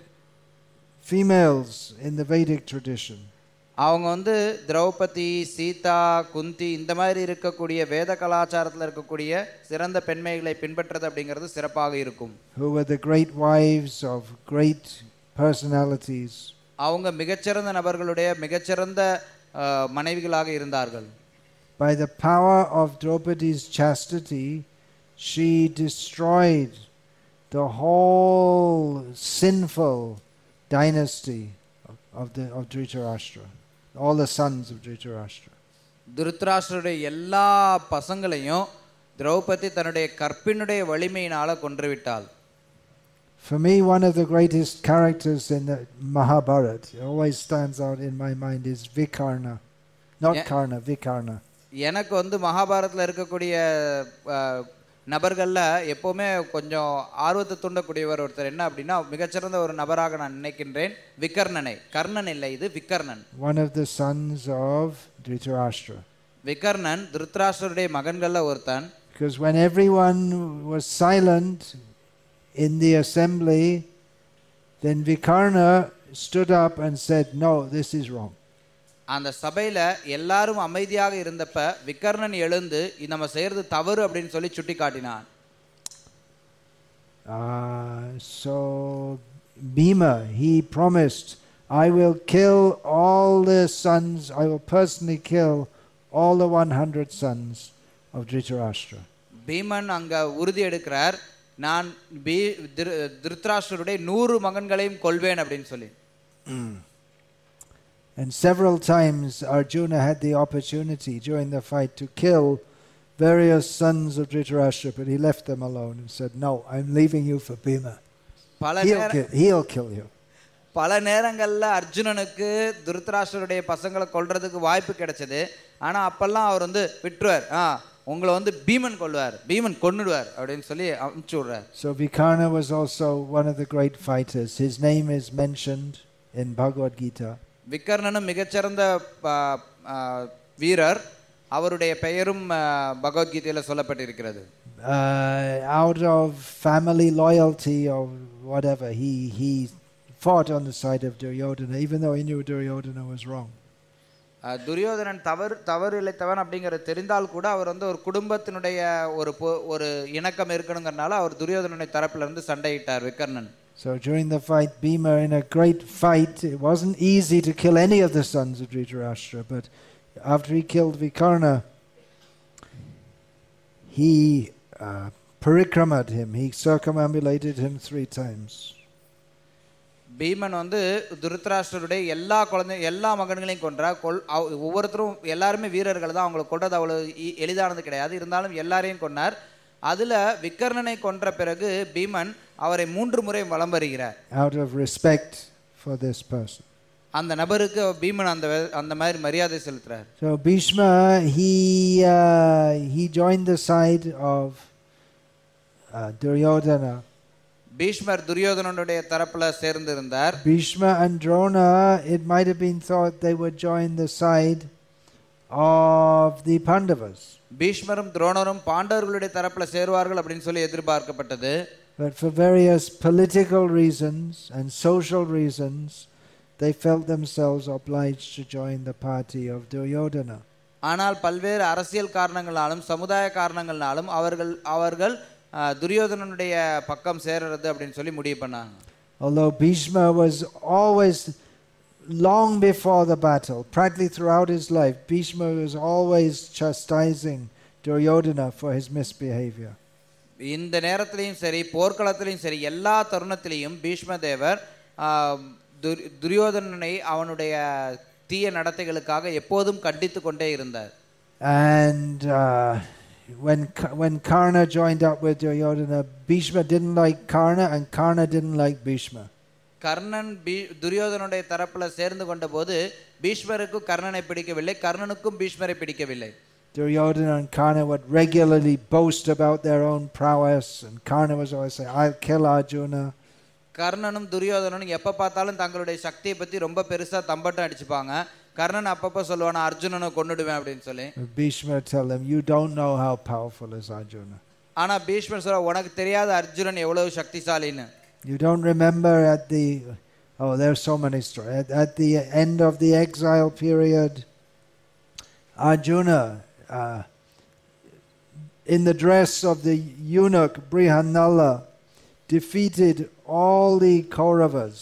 females in the Vedic tradition. அவங்க வந்து திரௌபதி, சீதா, குந்தி இந்த மாதிரி இருக்கக்கூடிய வேத கலாச்சாரத்தில் இருக்கக்கூடிய சிறந்த பெண்மைகளை பின்பற்றது அப்படிங்கிறது சிறப்பாக இருக்கும். Who were the great wives of great personalities. அவங்க மிகச்சிறந்த நபர்களுடைய மிகச்சிறந்த மனைவிகளாக இருந்தார்கள். By the power of Draupadi's chastity, she destroyed the whole sinful dynasty of, of the of Dhritarashtra, all the sons of Dhritarashtra. திருதராஷ்டிரருடைய எல்லா பசங்களையும் திரௌபதி தன்னுடைய கற்பினுடைய வலிமையினால கொன்றுவிட்டாள். For me, one of the greatest characters in the Mahabharata, it always stands out in my mind, is Vikarna. Not yeah. Karna, Vikarna. எனக்கு வந்து மகாபாரதத்துல இருக்கக்கூடிய நபர்கள்ல எப்பவுமே கொஞ்சம் ஆர்வத்தை தூண்டக்கூடியவர் ஒருத்தர் என்ன அப்படின்னா மிகச்சிறந்த ஒரு நபராக நான் நினைக்கின்றேன் விகர்ணனை. கர்ணன் இல்லை, இது Vikarnan. One of the sons of Dhritarashtra. Vikarnan திருதராஷ்டிரருடைய மகன்கள்ல ஒருத்தன். Because when everyone was silent in the assembly, then Vikarna stood up and said, no, this is wrong. அந்த சபையில எல்லாரும் அமைதியாக இருந்தப்ப விகர்ணன் எழுந்து நம்ம செய்யறது தவறு அப்படின்னு சொல்லி சுட்டி காட்டினான். Uh, so Bhima, he promised, I will kill all the sons, I will personally kill all the one hundred sons of Dhritarashtra. Bheeman அங்க உறுதி எடுக்கிறார், நான் திருதராஷ்டிரருடைய நூறு மகன்களையும் கொல்வேன் அப்படின்னு சொல்லி. And several times Arjuna had the opportunity during the fight to kill various sons of Dhritarashtra, but he left them alone and said, "No, I'm leaving you for Bhima. He'll kill, he'll kill you." பல நேரங்கள்ல அர்ஜுனனுக்கு திருதராஷ்டிரருடைய பசங்களை கொல்றதுக்கு வாய்ப்பு கிடைச்சது. ஆனா அப்பெல்லாம் அவர் வந்து விட்டுருவார், ஆ உங்களை வந்து பீமன் கொல்வார், பீமன் கொன்னுடுவார் அப்படின்னு சொல்லி அனுப்பிச்சு விடுறார். So Vikarna was also one of the great fighters. His name is mentioned in Bhagavad Gita. விகர்ணனும் மிகச்சிறந்த வீரர், அவருடைய பெயரும் பகவத்கீதையில சொல்லப்பட்டிருக்கிறது. Uh, out of family loyalty or whatever, he he fought on the side of Duryodhana, even though he knew Duryodhana was wrong. Duryodhanan தவறு தவறு இழைத்தவன் அப்படிங்கிறது தெரிந்தால் கூட அவர் வந்து ஒரு குடும்பத்தினுடைய ஒரு ஒரு இணக்கம் இருக்கணுங்கிறனால அவர் துரியோதனனை தரப்புல இருந்து சண்டையிட்டார் Vikarnan. So during the fight, Bhima, in a great fight, it wasn't easy to kill any of the sons of Dhritarashtra, but after he killed Vikarna, he uh, parikramad him, he circumambulated him three times. Bheeman வந்து திருதராஷ்டிரருடைய எல்லா குழந்தை எல்லா மகன்களையும் கொன்றார். கொல் ஒவ்வொருத்தரும் எல்லாருமே வீரர்கள் தான், அவங்களை கொல்றது அவ்வளவு எளிதானது கிடையாது. இருந்தாலும் எல்லாரையும் கொன்னார். அதுல விகர்ணனை கொன்ற பிறகு பீமன் அவரை மூன்று முறை வலம் வருகிறார். Out of respect for this person. அந்த நபருக்கு பீமன் அந்த அந்த மாதிரி மரியாதை செலுத்துறார். So Bhishma, he uh, he joined the side of uh, Duryodhana. பீஷ்மர் துரியோதனனுடைய தரப்புல சேர்ந்து இருந்தார். Bhishma and Drona, it might have been thought they would join the side of the Pandavas. பீஷ்மரும் துரோணரும் பாண்டவர்களுடைய தரப்புல சேருவார்கள் அப்படின்னு சொல்லி எதிர்பார்க்கப்பட்டது. But for various political reasons and social reasons, they felt themselves obliged to join the party of Duryodhana. ஆனால் பல்வேறு அரசியல் காரணங்களாலும் சமுதாய காரணங்களாலும் அவர்கள் அவர்கள் துரியோதனனுடைய பக்கம் சேரறது அப்படின்னு சொல்லி முடிவு பண்ணாங்க. Although Bhishma was always, long before the battle, practically throughout his life, Bhishma was always chastising Duryodhana for his misbehavior. இந்த நேரத்திலையும் சரி போர்க்களத்திலையும் சரி எல்லா தருணத்திலையும் பீஷ்ம தேவர் துரியோதனனை அவனுடைய தீய நடத்தைகளுக்காக எப்போதும் கண்டித்து கொண்டே இருந்தார். And uh, when when Karna joined up with Duryodhana, Bhishma didn't like Karna and Karna didn't like Bhishma. Karnan துரியோதனனுடைய தரப்புல சேர்ந்து கொண்ட போது பீஷ்மருக்கு கர்ணனை பிடிக்கவில்லை, கர்ணனுக்கும் பீஷ்மரை பிடிக்கவில்லை. Duryodhana and Karna would regularly boast about their own prowess, and Karna was always saying, "I'll kill Arjuna." கர்ணனும் துரியோதனனும் எப்ப பார்த்தாலும் தங்களுடைய சக்தியை பத்தி ரொம்ப பெருசா தம்பட்டம் அடிச்சுப்பாங்க. கர்ணன் அப்பப்ப சொல்லுவானா அர்ஜுனனை கொன்னுடுவேன் அப்படின்னு சொல்லி. Bhishma tell them, "You don't know how powerful is Arjuna." ஆனா பீஷ்மர் சொல்ற உனக்கு தெரியாத அர்ஜுனன் எவ்வளவு சக்திசாலின்னு. You don't remember at the oh there are so many stories at, at the end of the exile period, Arjuna uh, in the dress of the eunuch Brihanala defeated all the Kauravas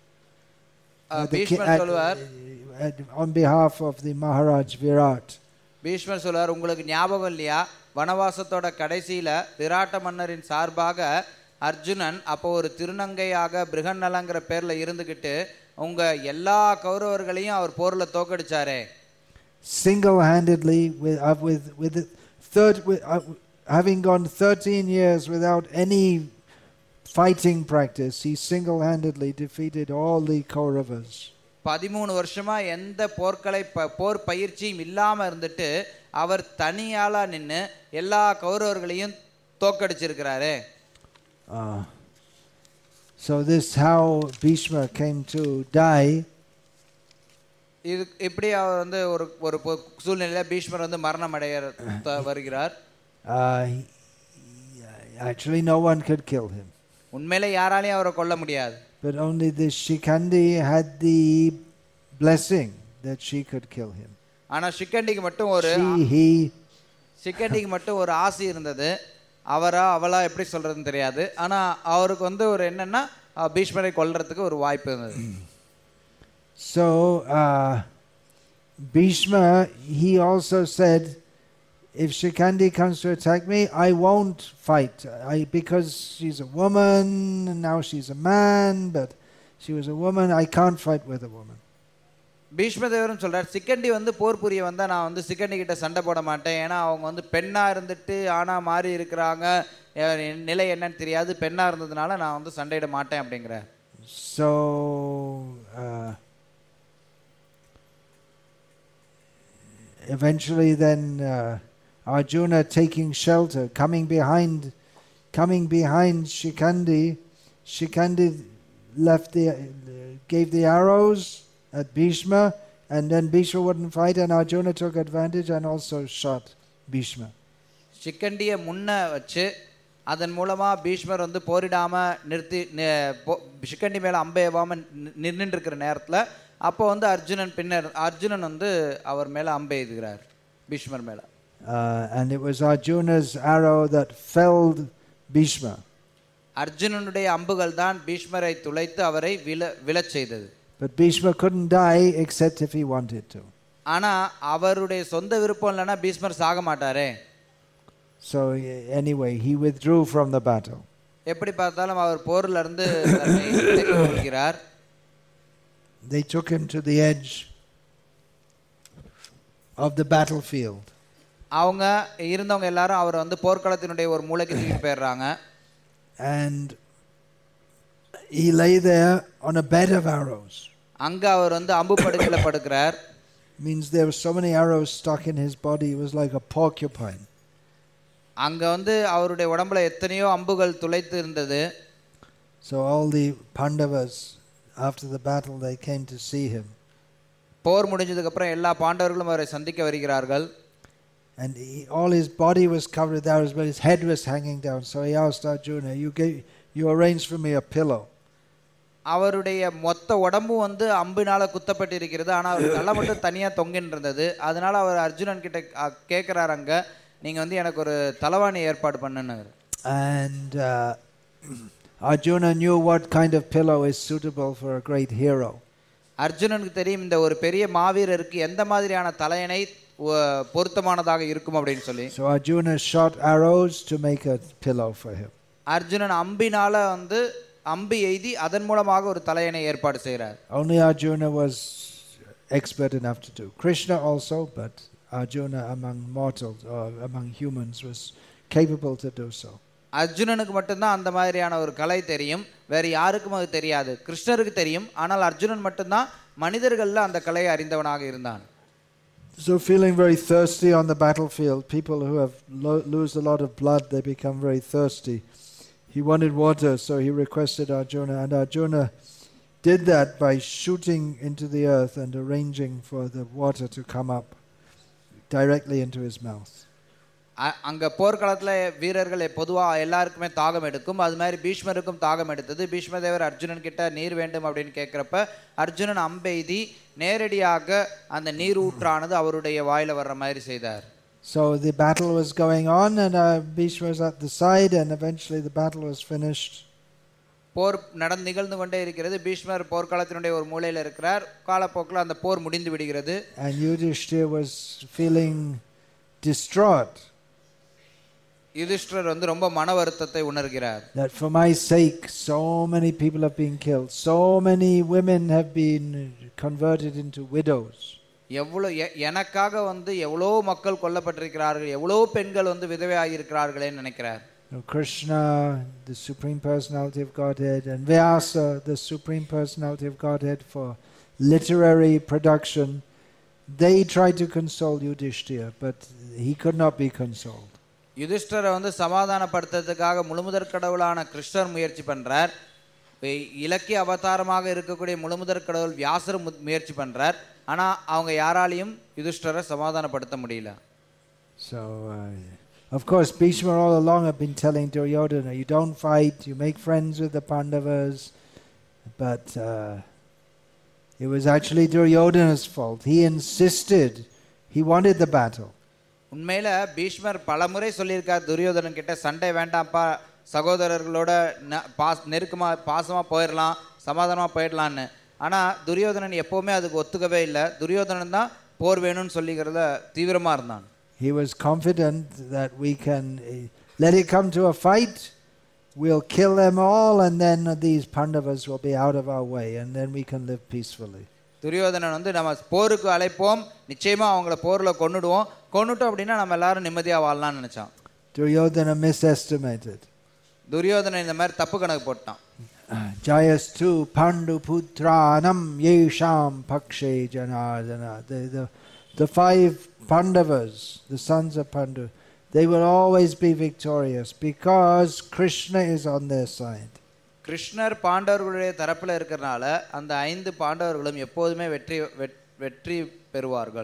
uh, the ki- at, at, on behalf of the Maharaj Virat. பீஷ்மர் சொல்றார், உங்களுக்கு ஞாபகம் இல்லையா வனவாசத்தோட கடைசியில விராட்ட மன்னரின் சார்பாக அர்ஜுனன் அப்போ ஒரு திருநங்கையாக பிருகநலங்கிற பேர்ல இருந்துகிட்டு உங்க எல்லா கௌரவர்களையும் அவர் போர்ல தோக்கடிச்சாரே. Single-handedly with uh, with with, third, with uh, having gone thirteen years without any fighting practice, he single-handedly defeated all the Kauravas. பதிமூணு வருஷமா எந்த போர்க்களை போர் பயிற்சியும் இல்லாம இருந்துட்டு அவர் தனியாளா நின்னு எல்லா கௌரவர்களையும் தோக்கடிச்சிருக்கிறாரே. Uh, so this how Bhishma came to die. இது இப்படி அவர் வந்து ஒரு ஒரு சூழ்நிலையில பீஷ்மர் வந்து மரணம் அடைய வருகிறார். Actually no one could kill him. உண்மையிலே யாராலையும் அவரை கொல்ல முடியாது. But only this Shikandi had the blessing that she could kill him. ஆனா ஷிகண்டிக்கு மட்டும் ஒரு he ஷிகண்டிக்கு மட்டும் ஒரு ஆசை இருந்தது. அவரா அவளா எப்படி சொல்றதுன்னு தெரியாது. ஆனா அவருக்கு வந்து ஒரு என்னன்னா பீஷ்மரை கொல்றதுக்கு ஒரு வாய்ப்பு இருந்தது. So uh, Bhishma, he also said, if Shikandi comes to attack me, I won't fight. I, because she's a woman, and now she's a man, but she was a woman, I can't fight with a woman. பீஷ்மதேவரும் சொல்றார், சிக்கண்டி வந்து போர் புரிய வந்தா நான் வந்து சிக்கண்டி கிட்ட சண்டை போட மாட்டேன். ஏன்னா அவங்க வந்து பெண்ணா இருந்துட்டு ஆனா மாறி இருக்கிறாங்க, நிலை என்னன்னு தெரியாது, பெண்ணா இருந்ததுனால நான் வந்து சண்டையிட மாட்டேன் அப்படிங்கிறார். So uh, eventually then uh, Arjuna taking shelter, coming behind, coming behind Shikandi. Shikandi left the, uh, gave the arrows at Bhishma, and then Bhishma wouldn't fight, and Arjuna took advantage and also shot Bhishma. சிக்கண்டியை முன்ன வச்சு அதன் மூலமா பீஷ்மர் வந்து போரிடாம நிறுத்தி சிக்கண்டி மேல அம்பேவாம நின்று இருக்கிற நேரத்துல அப்போ வந்து அர்ஜுனன் பின்னர் அர்ஜுனன் வந்து அவர் மேல அம்பை எய்துகிறார் பீஷ்மர் மேல. Uh, and it was Arjuna's arrow that felled Bhishma. அர்ஜுனனுடைய அம்புகள் தான் பீஷ்மரை துளைத்து அவரை விழ விழச் செய்தது. But Bhishma couldn't die except if he wanted to. ஆனா அவருடைய சொந்த விருப்பம் இல்லனா பீஷ்மர் சாக மாட்டாரே. So anyway, he withdrew from the battle. எப்படி பார்த்தாலும் அவர் போர்ல இருந்து தன்னை விலக்கி கொள்கிறார். They took him to the edge of the battlefield. அவங்க இருந்தவங்க எல்லாரும் அவர் வந்து போர்க்களத்தினுடைய ஒரு மூலைக்கு தூக்கிட்டு போயிடுறாங்க. And he lay there on a bed of arrows. அங்க அவர் வந்து அம்பு படுக்கையில படுக்கிறார். Means there were so many arrows stuck in his body, it was like a porcupine. அங்க வந்து அவருடைய உடம்புல எத்தனையோ அம்புகள் துளைத்து இருந்தது. So all the Pandavas after the battle they came to see him. போர் முடிஞ்சதுக்கு அப்புறம் எல்லா பாண்டவர்களும் அவரை சந்திக்க வருகிறார்கள். And he, all his body was covered with arrows, but his head was hanging down. So he asked Arjuna, you gave, you arranged for me a pillow. அவருடைய மொத்த உடம்பு வந்து அம்பினால குத்தப்பட்டிருக்கிறது, ஆனா அவர் தலை மட்டும் தனியா தொங்கின்னு இருந்தது. அதனால அவர் அர்ஜுனன் கிட்ட கேட்கிறார், அங்க நீங்க வந்து எனக்கு ஒரு தலவாணி ஏற்பாடு பண்ணுங்க. And uh, Arjuna knew what kind of pillow is suitable for a great hero. அர்ஜுனனுக்கு தெரியும் இந்த ஒரு பெரிய மாவீரருக்கு எந்த மாதிரியான தலையணை பொருத்தமானதாக இருக்கும் அப்படின்னு சொல்லி. So Arjuna shot arrows to make a pillow for him. Arjunan அம்பினால வந்து அம்பி எய்தி அதன் மூலமாக ஒரு தலையணை ஏற்பாடு செய்கிறார். Only Arjuna was expert enough to do. Krishna also, but Arjuna among mortals or among humans was capable to do so. அர்ஜுனனுக்கு மட்டும்தான் அந்த மாதிரியான ஒரு கலை தெரியும், வேற யாருக்கும் அது தெரியாது. கிருஷ்ணருக்கு தெரியும், ஆனால் அர்ஜுனன் மட்டும்தான் மனிதர்கள்ல அந்த கலையை அறிந்தவனாக இருந்தான். So feeling very thirsty on the battlefield, people who have lo- lose a lot of blood, they become very thirsty. He wanted water, so he requested Arjuna, and Arjuna did that by shooting into the earth and arranging for the water to come up directly into his mouth. அங்க போர்க்களத்துல வீரர்கள் பொதுவா எல்லாருக்குமே தாகம் எடுக்கும், அது மாதிரி பீஷ்மருக்கும் தாகம் எடுத்தது. பீஷ்மதேவர் அர்ஜுனன் கிட்ட நீர் வேண்டும் அப்படின்னு கேட்கிறப்ப அர்ஜுனன் அம்பெய்தி நேரடியாக அந்த நீர் ஊற்றானது அவருடைய வாயில வர்ற மாதிரி செய்தார். So the battle was going on, and uh, Bhishma was at the side, and eventually the battle was finished. போர் நடந்து நிகழ்ந்து கொண்டே இருக்கிறது. பீஷ்மர் போர்க்களத்தினுடைய ஒரு மூலையில இருக்கிறார். காலப்போக்கில் அந்த போர் முடிந்து விடுகிறது. And Yudhishthira was feeling distraught. யுதிஷ்டிரர் வந்து ரொம்ப மன வருத்தத்தை உணர்கிறார். That for my sake so many people have been killed, so many women have been converted into widows. எவ்வளவு எனக்காக வந்து எவ்வளவு மக்கள் கொல்லப்பட்டிருக்கிறார்கள், எவ்வளவு பெண்கள் வந்து விதவையாகி இருக்கிறார்களே நினைக்கிறார். Krishna, the Supreme Personality of Godhead, and Vyasa, the Supreme Personality of Godhead, for literary production, they tried to console Yudhishthira, but he could not be consoled. யுதிஷ்டரை வந்து சமாதானப்படுத்துறதுக்காக முழுமுதற் கடவுளான கிருஷ்ணர் முயற்சி பண்றார். இலக்கிய அவதாரமாக இருக்கக்கூடிய முழுமுதற் கடவுள் வியாசர் முயற்சி பண்றார். ஆனா அவங்க யாராலையும் யுதிஷ்டரை சமாதானப்படுத்த முடியல. So uh, of course Bhishma all along have been telling Duryodhana, you don't fight, you make friends with the Pandavas, but uh, it was actually Duryodhana's fault. He insisted, he wanted the battle. உண்மையில பீஷ்மர் பலமுறை சொல்லியிருக்கார் துரியோதனன் கிட்ட, சண்டை வேண்டாம்ப்பா, சகோதரர்களோட நெருக்கமா பாசமா போயிடலாம், சமாதானமா போயிடலான்னு. ஆனா துரியோதனன் எப்பவுமே அதுக்கு ஒத்துக்கவே இல்லை. துரியோதனன் தான் போர் வேணும்னு சொல்லிக்கிறத தீவிரமா இருந்தான். he was confident that we can uh, let it come to a fight, we'll kill them all, and then these Pandavas will be out of our way, and then we can live peacefully. Duryodhanan வந்து நம்ம போருக்கு அழைப்போம், நிச்சயமா அவங்கள போர்ல கொன்னுடுவோம், கொன்னுட்டோம் அப்படின்னா நம்ம எல்லாரும் நிம்மதியா வாழலாம்னு நினைச்சான். Duryodhana misestimated. துரியோதனன் இந்த மாதிரி தப்பு கணக்கு போட்டான். Jayastu Pandu Putranam Yesham Pakshe Janardana. The, the, the five Pandavas, the sons of Pandu, they will always be victorious because Krishna is on their side. கிருஷ்ணர் பாண்டவர்களுடைய தரப்பில் இருக்கிறனால அந்த ஐந்து பாண்டவர்களும் எப்போதுமே வெற்றி வெற்றி பெறுவார்கள்.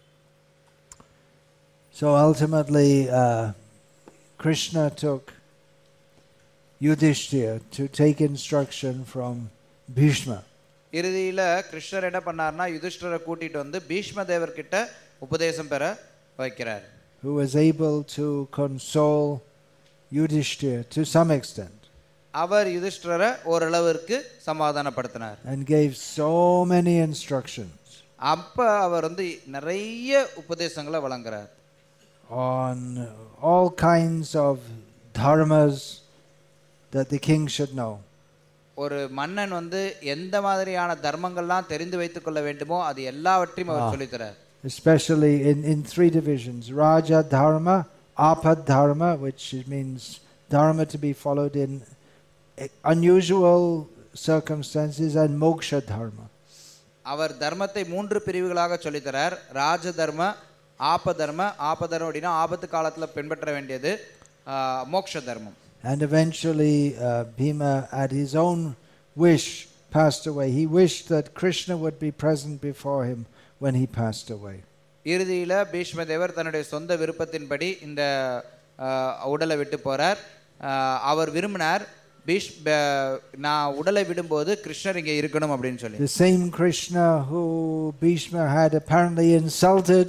So ultimately uh, Krishna took Yudhishthira to take instruction from Bhishma. இறுதியில கிருஷ்ணர் என்ன பண்ணார்னா யுதிஷ்டிரரை கூட்டிட்டு வந்து பீஷ்ம தேவர் கிட்ட உபதேசம் பெற வைக்கிறார். Who was able to console Yudhishthira to some extent. அவர் யுதிஷ்டிரரை ஓரளவிற்கு சமாதானப்படுத்தினார். And gave so many instructions. அப்ப அவர் வந்து நிறைய உபதேசங்களை வழங்குறார். On all kinds of dharmas that the king should know. ஒரு மன்னன் வந்து எந்த மாதிரியான தர்மங்கள்லாம் தெரிந்து வைத்துக் கொள்ள வேண்டுமோ அது எல்லாவற்றையும் அவர் சொல்லித் தரார். Especially in in three divisions: Raja Dharma, Apad Dharma, which means dharma to be followed in unusual circumstances, and Moksha Dharma. அவர் தர்மத்தை மூன்று பிரிவுகளாக சொல்லித் தரார். ராஜ தர்ம, ஆப தர்ம, ஆப தர்மம் அப்படின்னா ஆபத்து காலத்துல பின்பற்ற வேண்டியது, மோக்ஷ தர்மம். And eventually uh, Bhima, at his own wish, passed away. He wished that Krishna would be present before him when he passed away. இறுதியில பீஷ்ம தேவர் தன்னுடைய சொந்த விருப்பத்தின்படி இந்த உடலை விட்டு போறார். அவர் விரும்பினார் பீஷ் நான் உடலை விடும்போது கிருஷ்ணர் இங்கே இருக்கணும் அப்படின்னு சொல்லி. The same Krishna who Bhishma had apparently insulted.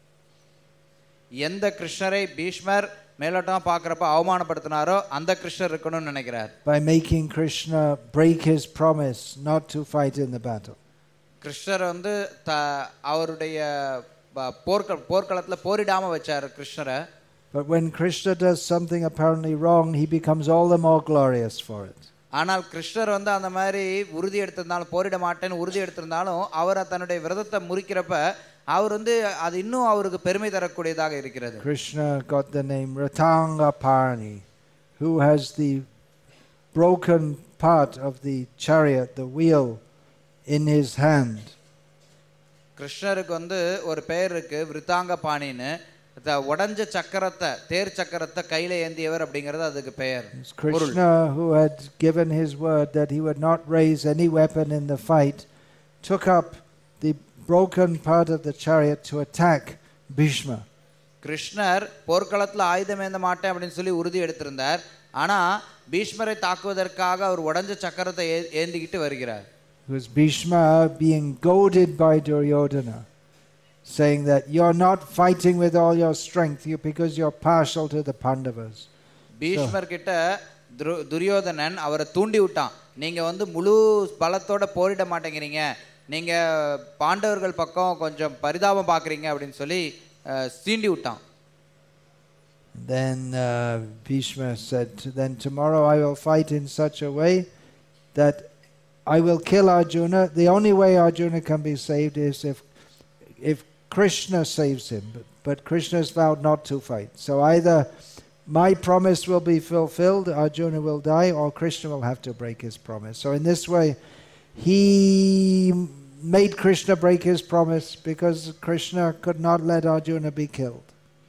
எந்த கிருஷ்ணரை பீஷ்மர் மேலோட்டமா பார்க்கறப்ப அவமானப்படுத்தினாரோ அந்த கிருஷ்ணர் இருக்கணும்னு நினைக்கிறார். By making Krishna break his promise not to fight in the battle. கிருஷ்ணர் வந்து அவருடைய போர்க்களத்துல போரிடாம வச்சார் கிருஷ்ணரை. But when Krishna does something apparently wrong, he becomes all the more glorious for it. ஆனால் கிருஷ்ணர் வந்து அந்த மாதிரி உறுதி எடுத்திருந்தாலும் போரிட மாட்டேன்னு உறுதி எடுத்திருந்தாலும் அவர் தன்னுடைய விரதத்தை முறிக்கிறப்ப அவர் வந்து அது இன்னும் அவருக்கு பெருமை தரக்கூடியதாக இருக்கிறது. Krishna got the name Rathangaparni, who has the broken part of the chariot, the wheel, in his hand. கிருஷ்ணருக்கு வந்து ஒரு பெயர் இருக்கு, விருத்தாங்கபாணின்னு. உடஞ்ச சக்கரத்தை தேர் சக்கரத்தை கையில ஏந்தியவர் அப்படிங்கிறது அதுக்கு பெயர். Krishna, who had given his word that he would not raise any weapon in the fight, took up the broken part of the chariot to attack Bhishma. கிருஷ்ணர் போர்க்களத்துல ஆயுதம் ஏந்த மாட்டேன் அப்படின்னு சொல்லி உறுதி எடுத்திருந்தார். ஆனா பீஷ்மரை தாக்குவதற்காக அவர் உடஞ்ச சக்கரத்தை ஏந்திக்கிட்டு வருகிறார். It was Bhishma being goaded by Duryodhana, saying that you're not fighting with all your strength you because you're partial to the Pandavas. பீஷ்மர் கிட்ட துரியோதனன் அவரை தூண்டி விட்டான். நீங்க வந்து முழு பலத்தோட போரிட மாட்டேங்கிறீங்க, நீங்க பாண்டவர்கள் பக்கம் கொஞ்சம் பரிதாபம் பார்க்கறீங்க அப்படின்னு சொல்லி சீண்டி விட்டான். Then uh, Bhishma said, then tomorrow I will fight in such a way that I will kill Arjuna. The only way Arjuna can be saved is if if Krishna saves him, but, but Krishna has vowed not to fight. So either my promise will be fulfilled, Arjuna will die, or Krishna will have to break his promise. So in this way, he made Krishna break his promise because Krishna could not let Arjuna be killed.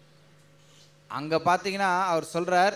அங்க பாத்தீங்கன்னா அவர் சொல்றார்,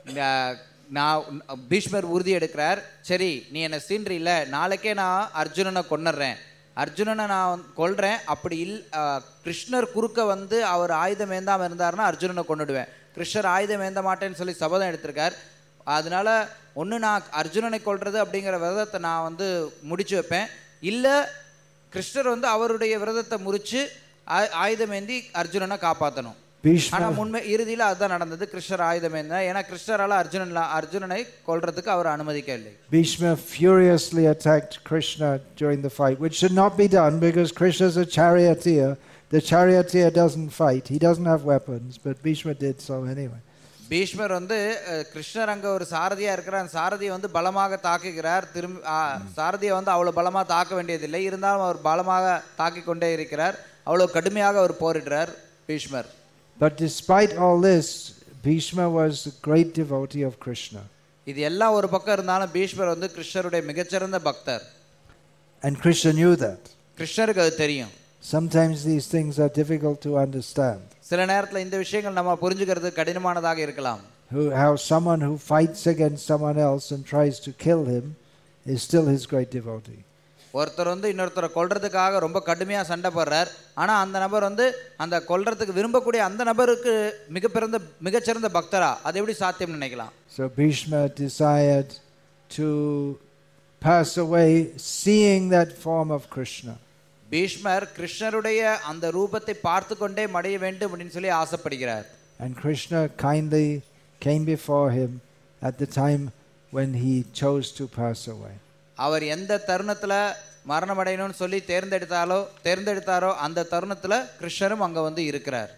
நான் பீஷ்மர் உறுதி எடுக்கிறார், சரி நீ என்ன சீன்றி இல்ல, நாளைக்கே நான் அர்ஜுனனை கொன்னுறேன், அர்ஜுனனை நான் கொல்றேன், அப்படி இல் கிருஷ்ணர் குறுக்க வந்து அவர் ஆயுதம் ஏந்தாம இருந்தாருன்னா அர்ஜுனனை கொன்னுடுவேன். கிருஷ்ணர் ஆயுதம் ஏந்த மாட்டேன்னு சொல்லி சபதம் எடுத்திருக்கார். அதனால ஒன்று நான் அர்ஜுனனை கொல்றது அப்படிங்கிற விரதத்தை நான் வந்து முடிச்சு வைப்பேன், இல்லை கிருஷ்ணர் வந்து அவருடைய விரதத்தை முறிச்சு ஆயுதம் ஏந்தி அர்ஜுனனை காப்பாற்றணும். ஆனா உண்மை இறுதியில் அதுதான் நடந்தது. கிருஷ்ணர் ஆயுதம் ஏந்த, ஏன்னா கிருஷ்ணரால அர்ஜுனன் அர்ஜுனனை கொல்றதுக்கு அவர் அனுமதிக்கவில்லை. Bhishma furiously attacked Krishna during the fight, which should not be done because Krishna is a charioteer. The charioteer doesn't fight. He doesn't have weapons, but Bhishma did so anyway. பீஷ்மர் வந்து அஹ், கிருஷ்ணர் அங்கே ஒரு சாரதியாக இருக்கிறார். அந்த சாரதியை வந்து பலமாக தாக்குகிறார். திரும்பி சாரதியை வந்து அவ்வளோ பலமாக தாக்க வேண்டியதில்லை. இருந்தாலும் அவர் பலமாக தாக்கி கொண்டே இருக்கிறார். அவ்வளோ கடுமையாக அவர் போரிடுறார் பீஷ்மர். But despite all this, Bhishma was a great devotee of Krishna. இது எல்லாம் ஒரு பக்கம் இருந்தாலும் பீஷ்மர் வந்து கிருஷ்ணருடைய மிகச்சிறந்த பக்தர். And Krishna knew that. கிருஷ்ணருக்கு அது தெரியும். Sometimes these things are difficult to understand. சில நேரத்தில் இந்த விஷயங்கள் நம்ம புரிஞ்சுக்கிறது கடினமானதாக இருக்கலாம். Who, how someone who fights against someone else and tries to kill him is still his great devotee. ஒருத்தர் வந்து இன்னொருத்தரை கொல்றதுக்காக ரொம்ப கடுமையாக சண்டை போடுறார். ஆனால் அந்த நபர் வந்து அந்த கொல்றதுக்கு விரும்பக்கூடிய அந்த நபருக்கு மிகப்பிறந்த மிகச்சிறந்த பக்தரா? அது எப்படி சாத்தியம் நினைக்கலாம்? So Bhishma desired to pass away seeing that form of Krishna. பீஷ்மர் கிருஷ்ணருடைய அந்த ரூபத்தை பார்த்து கொண்டே மடிய வேண்டும் அப்படின்னு சொல்லி ஆசைப்படுகிறார். And Krishna kindly came before him at the time when he chose to pass away. அவர் எந்த தருணத்தில் மரணம் அடையணும்னு சொல்லி தேர்ந்தெடுத்தாலோ தேர்ந்தெடுத்தாரோ அந்த தருணத்தில் கிருஷ்ணரும் அங்கே வந்து இருக்கிறார்.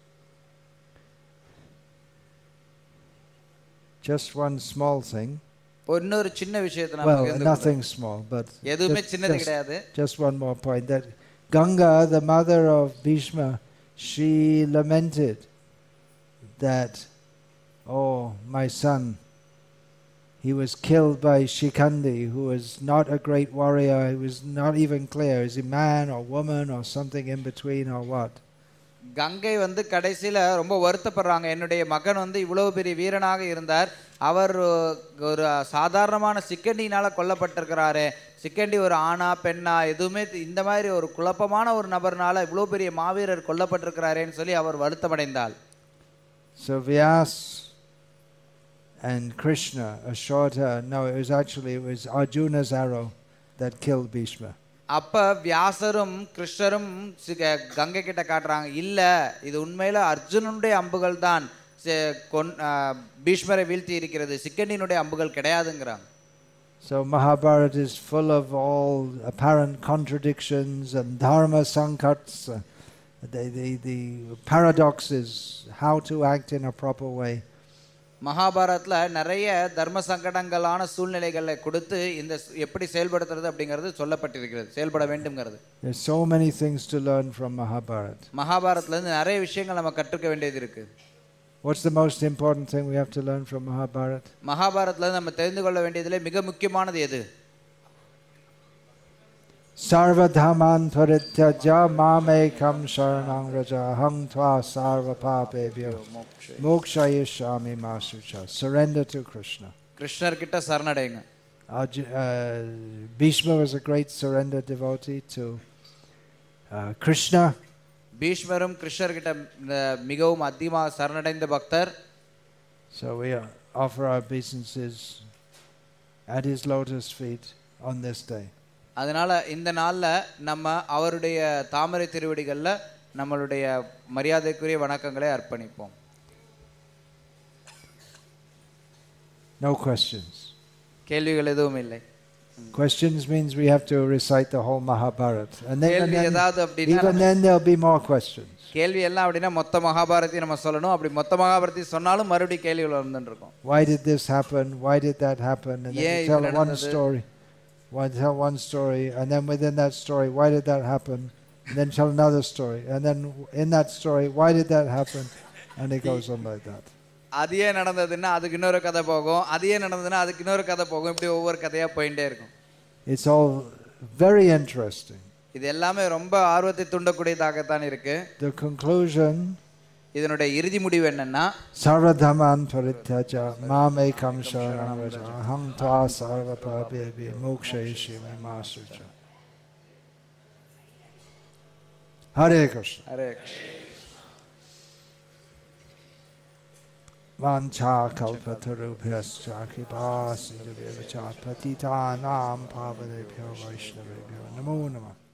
Just one small thing. இன்னொரு சின்ன விஷயத்தை Well, nothing small, but எதுவுமே just, சின்னது just, கிடையாது. just one more point. That Ganga, the mother of Bhishma, she lamented that, oh, my son, he was killed by Shikandi, who was not a great warrior. He was not even clear, is he man or woman or something in between or what? Ganga வந்து கடைசியில் ரொம்ப வருத்தப்படுறாங்க. என்னுடைய மகன் வந்து இவ்வளவு பெரிய வீரனாக இருந்தார், அவர் ஒரு சாதாரணமான சிக்கண்டினால் கொல்லப்பட்டிருக்கிறாரு. சிக்கண்டி ஒரு ஆணா பெண்ணா எதுவுமே இந்த மாதிரி ஒரு குழப்பமான ஒரு நபர்னால இவ்வளோ பெரிய மாவீரர் கொல்லப்பட்டிருக்கிறாரேன்னு சொல்லி அவர் வருத்தமடைந்தாள். So Vyas and Krishna assured her, no, it was actually it was Arjuna's arrow that killed Bhishma. அப்போ வியாசரும் கிருஷ்ணரும் கங்கை கிட்ட காட்டுறாங்க, இல்லை இது உண்மையில் அர்ஜுனனுடைய அம்புகள் தான் பீஷ்மரை வீழ்த்தி இருக்கிறது, சிக்கண்டினுடைய அம்புகள் கிடையாதுங்கிறாங்க. So Mahabharata is full of all apparent contradictions and dharma sankats, uh, the, the, the paradoxes, how to act in a proper way. மகாபாரத்தில் நிறைய தர்ம சங்கடங்களான சூழ்நிலைகளை கொடுத்து இந்த எப்படி செயல்படுத்துறது அப்படிங்கிறது சொல்லப்பட்டிருக்கிறது, செயல்பட வேண்டும்ங்கிறது. There's so many things to learn from Mahabharata. மகாபாரத்லேருந்து நிறைய விஷயங்கள் நம்ம கற்றுக்க வேண்டியது இருக்கு. What's the most important thing we have to learn from Mahabharata? மகாபாரத்லேருந்து நம்ம தெரிந்து கொள்ள வேண்டியதிலே மிக முக்கியமானது எது? Sarva dhamman parityaja mamekam sharanam raja aham tva sarva papebhyo mokshayishyami ma sucha. Surrender to Krishna. கிருஷ்ணர் கிட்ட சரணடைங்க. Uh, Bhishma was a great surrender devotee to uh, Krishna. பீஷ்மரும் கிருஷ்ணர் கிட்ட மிகவும் அதிகமாக சரணடைந்த பக்தர். So we offer our obeisances at his lotus feet on this day. அதனால இந்த நாளில் நம்ம அவருடைய தாமரை திருவடிகளில் நம்மளுடைய மரியாதைக்குரிய வணக்கங்களை அர்ப்பணிப்போம். No questions. கேள்விகள் எதுவும் இல்லை. Questions means we have to recite the whole Mahabharata, and then, and கேள்வி then ஏதாவது அப்படின்னா even then there'll be more questions. கேள்வி எல்லாம் அப்படின்னா மொத்த மகாபாரத்தையும் நம்ம சொல்லணும். அப்படி மொத்த மகாபாரத்தை சொன்னாலும் மறுபடியும் கேள்விகள் வந்துட்டு இருக்கும். Why did this happen? Why did that happen? And then you tell one story. One tell one story, and then within that story, why did that happen? And then tell another story, and then in that story, why did that happen? And it goes on like that. அதையே நடந்ததுன்னா அதுக்கு இன்னொரு கதை போகும், அதையே நடந்ததுன்னா அதுக்கு இன்னொரு கதை போகும், இப்படி ஒவ்வொரு கதையாக போயிட்டே இருக்கும். It's all very interesting. இது எல்லாமே ரொம்ப ஆர்வத்தை தூண்டக்கூடியதாகத்தான் இருக்கு. The conclusion, இதனுடைய இறுதி முடிவு என்னன்னா, sarvadhaman parityaja mamekam sharanam raja aham tva sarva papebhyo mokshayishyami ma sucha. Hare Krishna. Hare Krishna. Vancha kalpatarubhyascha kipasindhubhya patitanam pavanebhyo vaishnavebhyo namo namah.